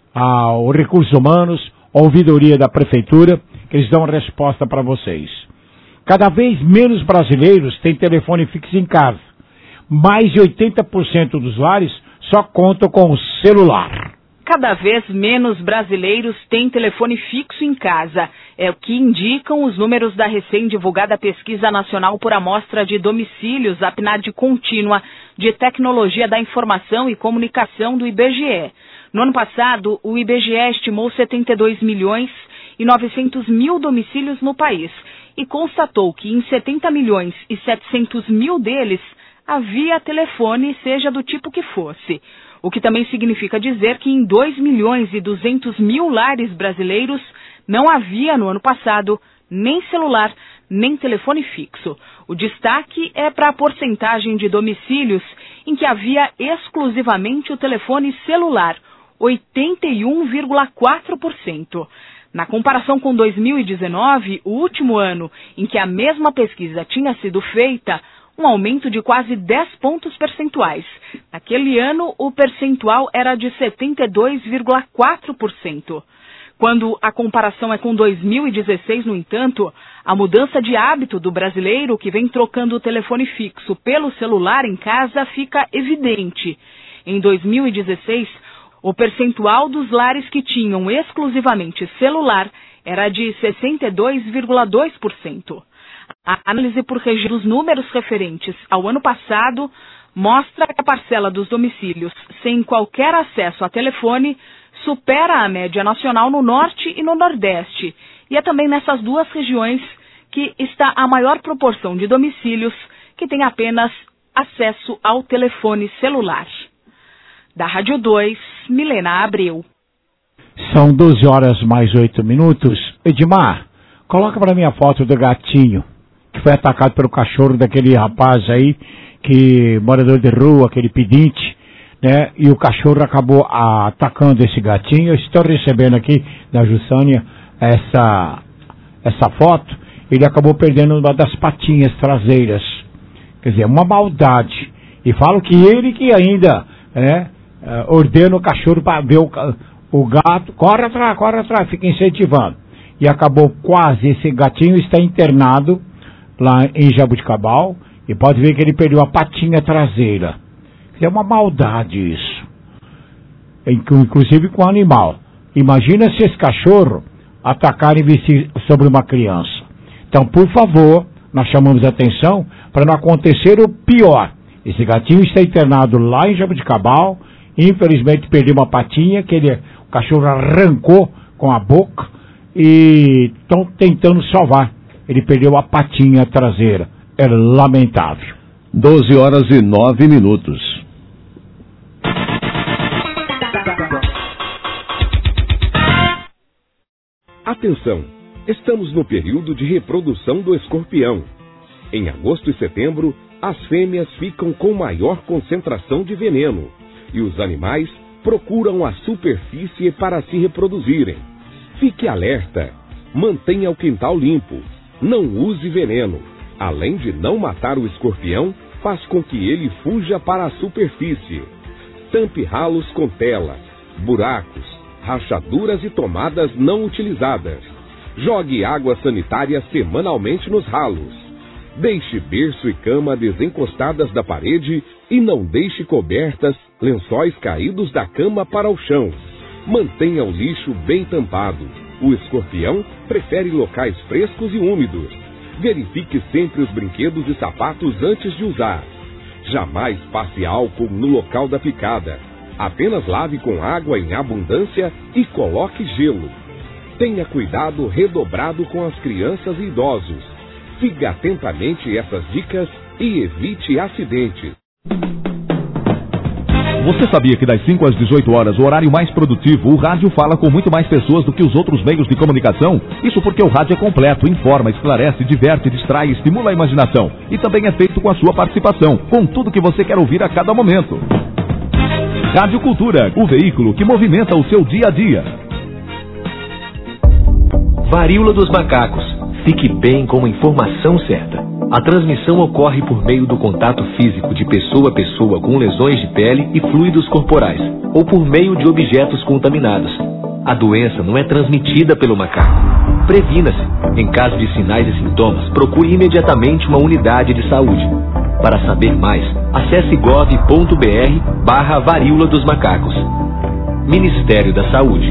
a, os recursos humanos, a ouvidoria da prefeitura, que eles dão resposta para vocês. Cada vez menos brasileiros têm telefone fixo em casa. Mais de oitenta por cento dos lares só contam com o celular. Cada vez menos brasileiros têm telefone fixo em casa. É o que indicam os números da recém-divulgada Pesquisa Nacional por Amostra de Domicílios, a P N A D contínua, de Tecnologia da Informação e Comunicação do I B G E. No ano passado, o I B G E estimou setenta e dois milhões e novecentos mil domicílios no país e constatou que em setenta milhões e setecentos mil deles havia telefone, seja do tipo que fosse. O que também significa dizer que em dois milhões e duzentos mil lares brasileiros não havia no ano passado nem celular, nem telefone fixo. O destaque é para a porcentagem de domicílios em que havia exclusivamente o telefone celular, oitenta e um vírgula quatro por cento. Na comparação com dois mil e dezenove, o último ano em que a mesma pesquisa tinha sido feita, um aumento de quase dez pontos percentuais. Naquele ano, o percentual era de setenta e dois vírgula quatro por cento. Quando a comparação é com dois mil e dezesseis, no entanto, a mudança de hábito do brasileiro que vem trocando o telefone fixo pelo celular em casa fica evidente. Em dois mil e dezesseis, o percentual dos lares que tinham exclusivamente celular era de sessenta e dois vírgula dois por cento. A análise por região dos números referentes ao ano passado mostra que a parcela dos domicílios sem qualquer acesso a telefone supera a média nacional no Norte e no Nordeste. E é também nessas duas regiões que está a maior proporção de domicílios que têm apenas acesso ao telefone celular. Da Rádio dois, Milena Abreu. São doze horas mais oito minutos. Edmar, coloca para mim a foto do gatinho que foi atacado pelo cachorro daquele rapaz aí, que morador de rua, aquele pedinte, né? E o cachorro acabou ah, atacando esse gatinho. Eu estou recebendo aqui da Jussânia essa, essa foto. Ele acabou perdendo uma das patinhas traseiras. Quer dizer, uma maldade. E falo que ele que ainda né, ordena o cachorro para ver o, o gato. Corre atrás, corre atrás, fica incentivando. E acabou quase, esse gatinho está internado lá em Jabuticabal. E pode ver que ele perdeu a patinha traseira. É uma maldade isso. Inclusive com o animal. Imagina se esse cachorro atacar e investir sobre uma criança. Então, por favor, nós chamamos a atenção para não acontecer o pior. Esse gatinho está internado lá em Jabuticabal. Infelizmente perdeu uma patinha que ele, o cachorro arrancou com a boca e estão tentando salvar. Ele perdeu a patinha traseira. É lamentável. doze horas e nove minutos. Atenção! Estamos no período de reprodução do escorpião. Em agosto e setembro, as fêmeas ficam com maior concentração de veneno e os animais procuram a superfície para se reproduzirem. Fique alerta! Mantenha o quintal limpo. Não use veneno. Além de não matar o escorpião, faz com que ele fuja para a superfície. Tampe ralos com tela, buracos, rachaduras e tomadas não utilizadas. Jogue água sanitária semanalmente nos ralos. Deixe berço e cama desencostadas da parede e não deixe cobertas, lençóis caídos da cama para o chão. Mantenha o lixo bem tampado. O escorpião prefere locais frescos e úmidos. Verifique sempre os brinquedos e sapatos antes de usar. Jamais passe álcool no local da picada. Apenas lave com água em abundância e coloque gelo. Tenha cuidado redobrado com as crianças e idosos. Siga atentamente essas dicas e evite acidentes. Você sabia que das cinco às dezoito horas, o horário mais produtivo, o rádio fala com muito mais pessoas do que os outros meios de comunicação? Isso porque o rádio é completo, informa, esclarece, diverte, distrai, estimula a imaginação. E também é feito com a sua participação, com tudo que você quer ouvir a cada momento. Rádio Cultura, o veículo que movimenta o seu dia a dia. Varíola dos macacos. Fique bem com a informação certa. A transmissão ocorre por meio do contato físico de pessoa a pessoa com lesões de pele e fluidos corporais, ou por meio de objetos contaminados. A doença não é transmitida pelo macaco. Previna-se. Em caso de sinais e sintomas, procure imediatamente uma unidade de saúde. Para saber mais, acesse gov ponto br barra varíola dos macacos. Ministério da Saúde.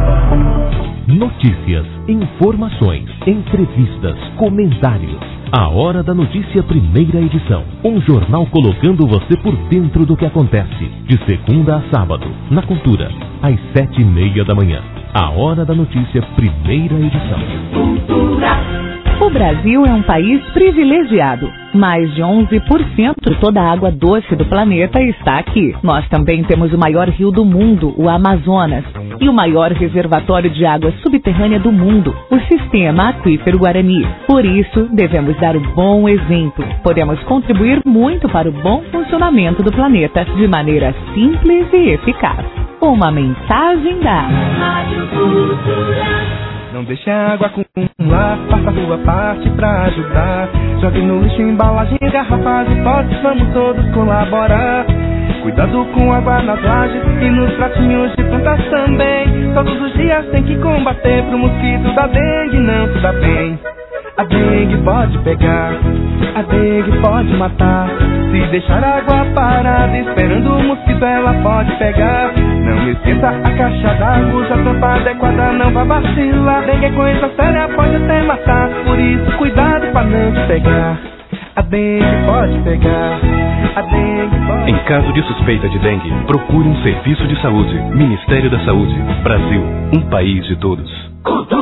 Notícias, informações, entrevistas, comentários. A Hora da Notícia, primeira edição. Um jornal colocando você por dentro do que acontece. De segunda a sábado, na Cultura, às sete e meia da manhã. A Hora da Notícia, primeira edição. Cultura. O Brasil é um país privilegiado. Mais de onze por cento de toda a água doce do planeta está aqui. Nós também temos o maior rio do mundo, o Amazonas, e o maior reservatório de água subterrânea do mundo, o Sistema Aquífero Guarani. Por isso, devemos dar um bom exemplo. Podemos contribuir muito para o bom funcionamento do planeta de maneira simples e eficaz. Uma mensagem da Rádio Cultura. Não deixe a água acumular, faça a sua parte pra ajudar. Jogue no lixo embalagens, garrafas e potes, vamos todos colaborar. Cuidado com a água nas lajes e nos pratinhos de plantas também. Todos os dias tem que combater pro mosquito da dengue não se dá bem. A dengue pode pegar, a dengue pode matar. Se deixar a água parada esperando o mosquito ela pode pegar. Não esqueça a caixa d'água, usa a tampa adequada, não vai vacilar. Dengue é coisa séria, pode até matar. Por isso cuidado pra não te pegar. A dengue pode pegar, a dengue pode... Em caso de suspeita de dengue, procure um serviço de saúde. Ministério da Saúde. Brasil, um país de todos.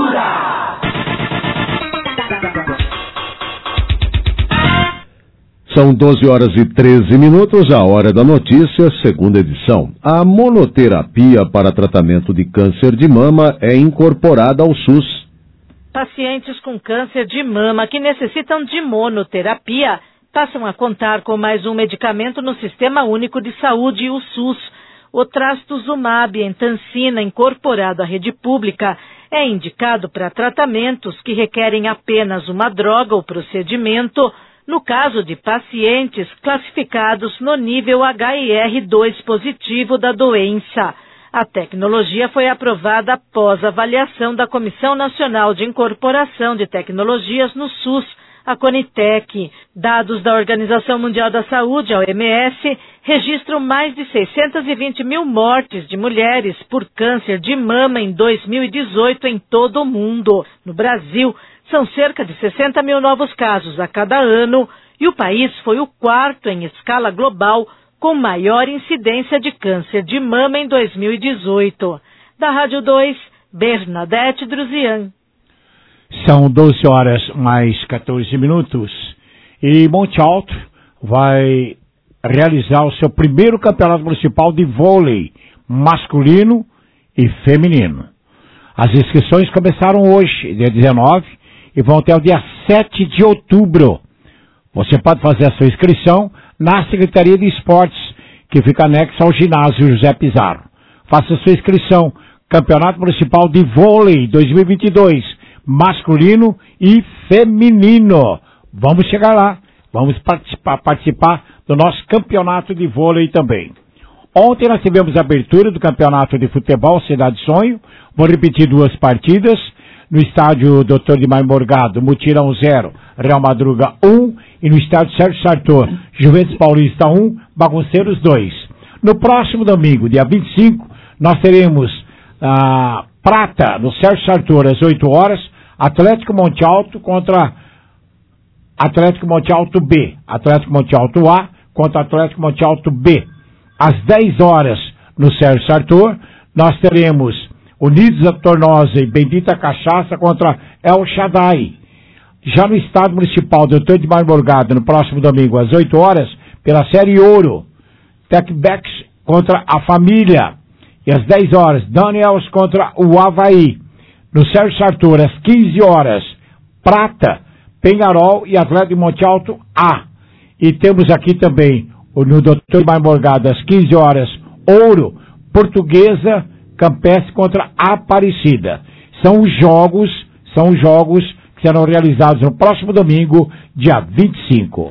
Cultura! São doze horas e treze minutos, a hora da notícia, segunda edição. A monoterapia para tratamento de câncer de mama é incorporada ao SUS. Pacientes com câncer de mama que necessitam de monoterapia passam a contar com mais um medicamento no Sistema Único de Saúde, o SUS. O trastuzumab entancina, incorporado à rede pública, é indicado para tratamentos que requerem apenas uma droga ou procedimento, no caso de pacientes classificados no nível H I R dois positivo da doença. A tecnologia foi aprovada após avaliação da Comissão Nacional de Incorporação de Tecnologias no SUS, a Conitec. Dados da Organização Mundial da Saúde, a O M S, registram mais de seiscentos e vinte mil mortes de mulheres por câncer de mama em dois mil e dezoito em todo o mundo. No Brasil, são cerca de sessenta mil novos casos a cada ano e o país foi o quarto em escala global com maior incidência de câncer de mama em dois mil e dezoito. Da Rádio dois, Bernadette Druzian. São doze horas mais quatorze minutos e Monte Alto vai realizar o seu primeiro campeonato municipal de vôlei masculino e feminino. As inscrições começaram hoje, dia dezenove, e vão até o dia sete de outubro. Você pode fazer a sua inscrição na Secretaria de Esportes, que fica anexo ao ginásio José Pizarro. Faça a sua inscrição, Campeonato Municipal de Vôlei dois mil e vinte e dois, masculino e feminino. Vamos chegar lá, vamos participar, participar do nosso campeonato de vôlei também. Ontem nós tivemos a abertura do campeonato de futebol Cidade Sonho. Vou repetir duas partidas. No estádio doutor Dimar Morgado, Mutirão zero, Real Madruga um. E no estádio Sérgio Sartor, Juventus Paulista um, Bagunceiros dois. No próximo domingo, dia vinte e cinco, nós teremos a Prata, no Sérgio Sartor, às oito horas, Atlético Monte Alto contra Atlético Monte Alto B. Atlético Monte Alto A contra Atlético Monte Alto B. Às dez horas, no Sérgio Sartor, nós teremos Unidos da Tornosa e Bendita Cachaça contra El Shaddai. Já no Estádio Municipal doutor Edmar Morgado, no próximo domingo, às oito horas, pela Série Ouro, Techbacks contra a Família. E às dez horas, Daniels contra o Avaí. No Sérgio Sartor, às quinze horas, Prata, Penharol e Atlético de Monte Alto A. E temos aqui também, no doutor Edmar Morgado, às quinze horas, Ouro, Portuguesa, Campestre contra Aparecida. São os jogos, são os jogos que serão realizados no próximo domingo, dia vinte e cinco.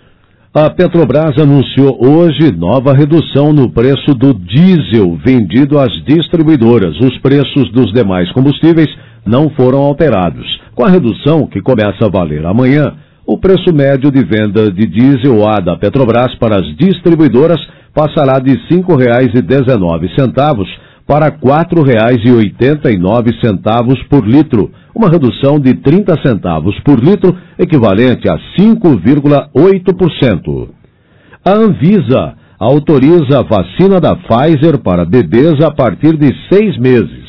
A Petrobras anunciou hoje nova redução no preço do diesel vendido às distribuidoras. Os preços dos demais combustíveis não foram alterados. Com a redução, que começa a valer amanhã, o preço médio de venda de diesel A da Petrobras para as distribuidoras passará de cinco reais e dezenove centavos para quatro reais e oitenta e nove centavos por litro, uma redução de trinta centavos por litro, equivalente a cinco vírgula oito por cento. A Anvisa autoriza a vacina da Pfizer para bebês a partir de seis meses.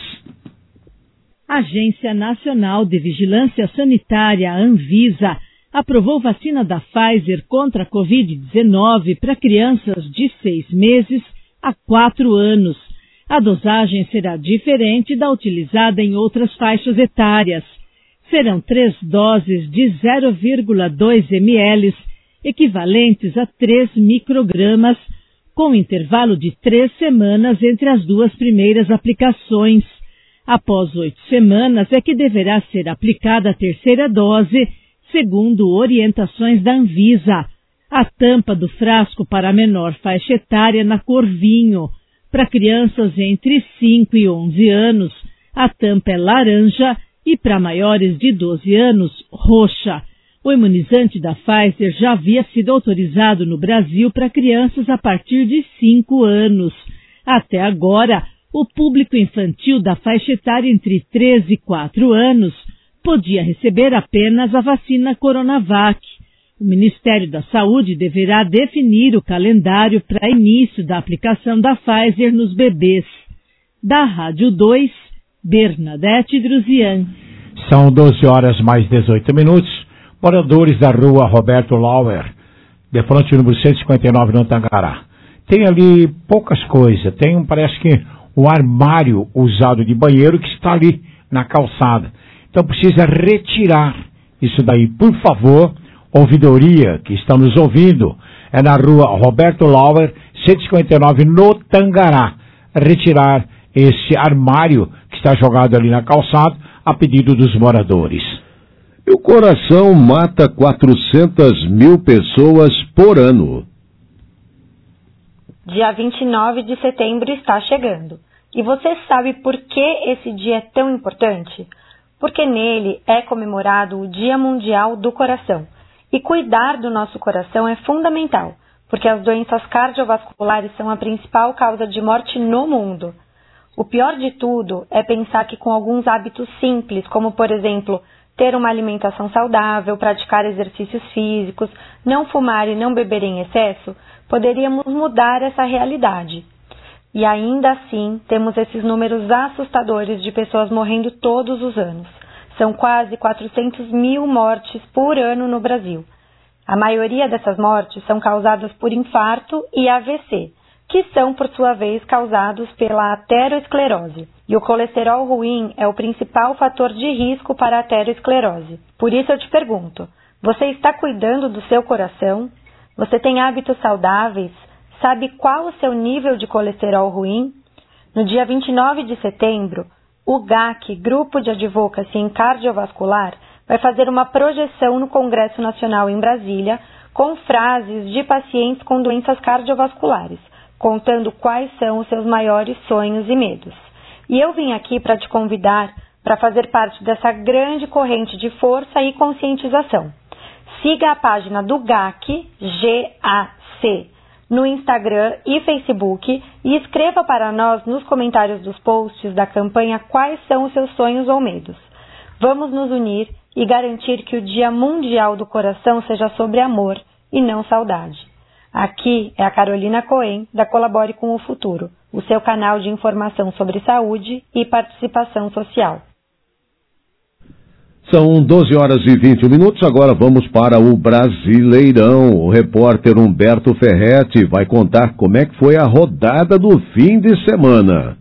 A Agência Nacional de Vigilância Sanitária, Anvisa, aprovou vacina da Pfizer contra a covid dezenove para crianças de seis meses a quatro anos. A dosagem será diferente da utilizada em outras faixas etárias. Serão três doses de zero vírgula dois mililitros, equivalentes a três microgramas, com intervalo de três semanas entre as duas primeiras aplicações. Após oito semanas é que deverá ser aplicada a terceira dose, segundo orientações da Anvisa. A tampa do frasco para a menor faixa etária na cor vinho. Para crianças entre cinco e onze anos, a tampa é laranja e para maiores de doze anos, roxa. O imunizante da Pfizer já havia sido autorizado no Brasil para crianças a partir de cinco anos. Até agora, o público infantil da faixa etária entre três e quatro anos podia receber apenas a vacina Coronavac. O Ministério da Saúde deverá definir o calendário para início da aplicação da Pfizer nos bebês. Da Rádio dois, Bernadette Druzian. São doze horas mais dezoito minutos. Moradores da rua Roberto Lauer, de frente número cento e cinquenta e nove no Tangará. Tem ali poucas coisas, tem parece que o armário usado de banheiro que está ali na calçada. Então precisa retirar isso daí, por favor. Ouvidoria que está nos ouvindo é na rua Roberto Lauer, cento e cinquenta e nove no Tangará. Retirar esse armário que está jogado ali na calçada a pedido dos moradores. E o coração mata quatrocentas mil pessoas por ano. Dia vinte e nove de setembro está chegando. E você sabe por que esse dia é tão importante? Porque nele é comemorado o Dia Mundial do Coração. E cuidar do nosso coração é fundamental, porque as doenças cardiovasculares são a principal causa de morte no mundo. O pior de tudo é pensar que com alguns hábitos simples, como por exemplo, ter uma alimentação saudável, praticar exercícios físicos, não fumar e não beber em excesso, poderíamos mudar essa realidade. E ainda assim, temos esses números assustadores de pessoas morrendo todos os anos. São quase quatrocentas mil mortes por ano no Brasil. A maioria dessas mortes são causadas por infarto e A V C, que são, por sua vez, causados pela aterosclerose. E o colesterol ruim é o principal fator de risco para a aterosclerose. Por isso eu te pergunto, você está cuidando do seu coração? Você tem hábitos saudáveis? Sabe qual o seu nível de colesterol ruim? No dia vinte e nove de setembro, o G A C, Grupo de Advocacy em Cardiovascular, vai fazer uma projeção no Congresso Nacional em Brasília com frases de pacientes com doenças cardiovasculares, contando quais são os seus maiores sonhos e medos. E eu vim aqui para te convidar para fazer parte dessa grande corrente de força e conscientização. Siga a página do G A C, G A C, no Instagram e Facebook e escreva para nós nos comentários dos posts da campanha quais são os seus sonhos ou medos. Vamos nos unir e garantir que o Dia Mundial do Coração seja sobre amor e não saudade. Aqui é a Carolina Cohen, da Colabore com o Futuro, o seu canal de informação sobre saúde e participação social. São doze horas e vinte minutos, agora vamos para o Brasileirão. O repórter Humberto Ferretti vai contar como é que foi a rodada do fim de semana.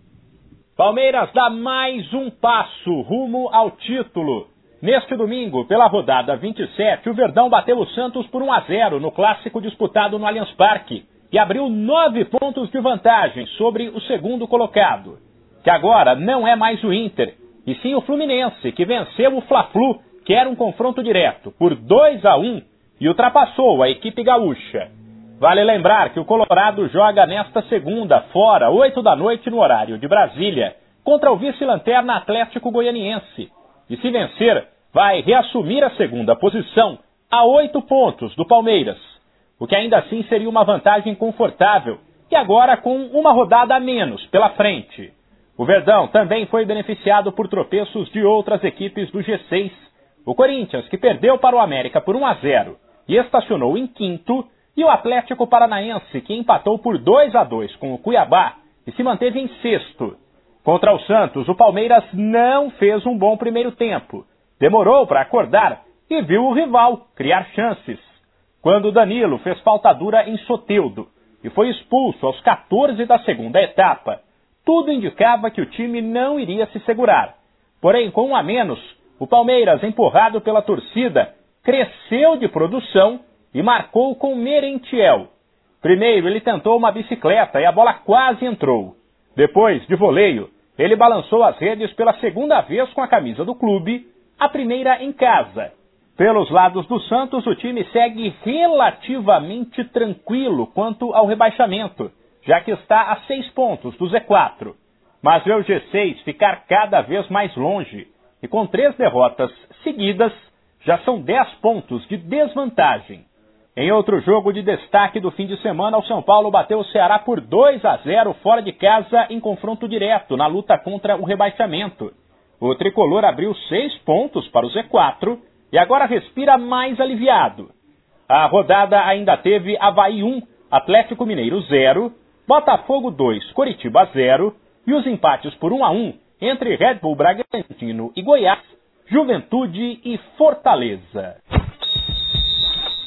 Palmeiras dá mais um passo rumo ao título. Neste domingo, pela rodada vinte e sete, o Verdão bateu o Santos por um a zero no clássico disputado no Allianz Parque e abriu nove pontos de vantagem sobre o segundo colocado, que agora não é mais o Inter, e sim o Fluminense, que venceu o Fla-Flu, que era um confronto direto, por dois a um e ultrapassou a equipe gaúcha. Vale lembrar que o Colorado joga nesta segunda, fora, oito da noite no horário de Brasília, contra o vice-lanterna Atlético Goianiense. E se vencer, vai reassumir a segunda posição a oito pontos do Palmeiras, o que ainda assim seria uma vantagem confortável, e agora com uma rodada a menos pela frente. O Verdão também foi beneficiado por tropeços de outras equipes do G seis. O Corinthians, que perdeu para o América por um a zero e estacionou em quinto, e o Atlético Paranaense, que empatou por dois a dois com o Cuiabá e se manteve em sexto. Contra o Santos, o Palmeiras não fez um bom primeiro tempo. Demorou para acordar e viu o rival criar chances. Quando Danilo fez falta dura em Soteldo e foi expulso aos quatorze da segunda etapa, tudo indicava que o time não iria se segurar. Porém, com um a menos, o Palmeiras, empurrado pela torcida, cresceu de produção e marcou com Merentiel. Primeiro, ele tentou uma bicicleta e a bola quase entrou. Depois, de voleio, ele balançou as redes pela segunda vez com a camisa do clube, a primeira em casa. Pelos lados do Santos, o time segue relativamente tranquilo quanto ao rebaixamento, já que está a seis pontos do Z quatro. Mas vê o G seis ficar cada vez mais longe, e com três derrotas seguidas, já são dez pontos de desvantagem. Em outro jogo de destaque do fim de semana, o São Paulo bateu o Ceará por dois a zero fora de casa em confronto direto na luta contra o rebaixamento. O tricolor abriu seis pontos para o Z quatro e agora respira mais aliviado. A rodada ainda teve Avaí um, Atlético Mineiro zero, Botafogo dois, Coritiba zero e os empates por um a um entre Red Bull Bragantino e Goiás, Juventude e Fortaleza.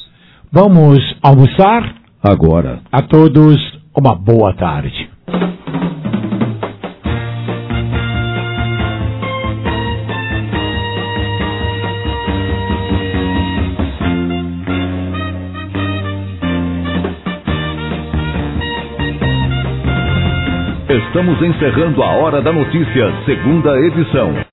Vamos almoçar? Agora. A todos, uma boa tarde. Estamos encerrando a Hora da Notícia, segunda edição.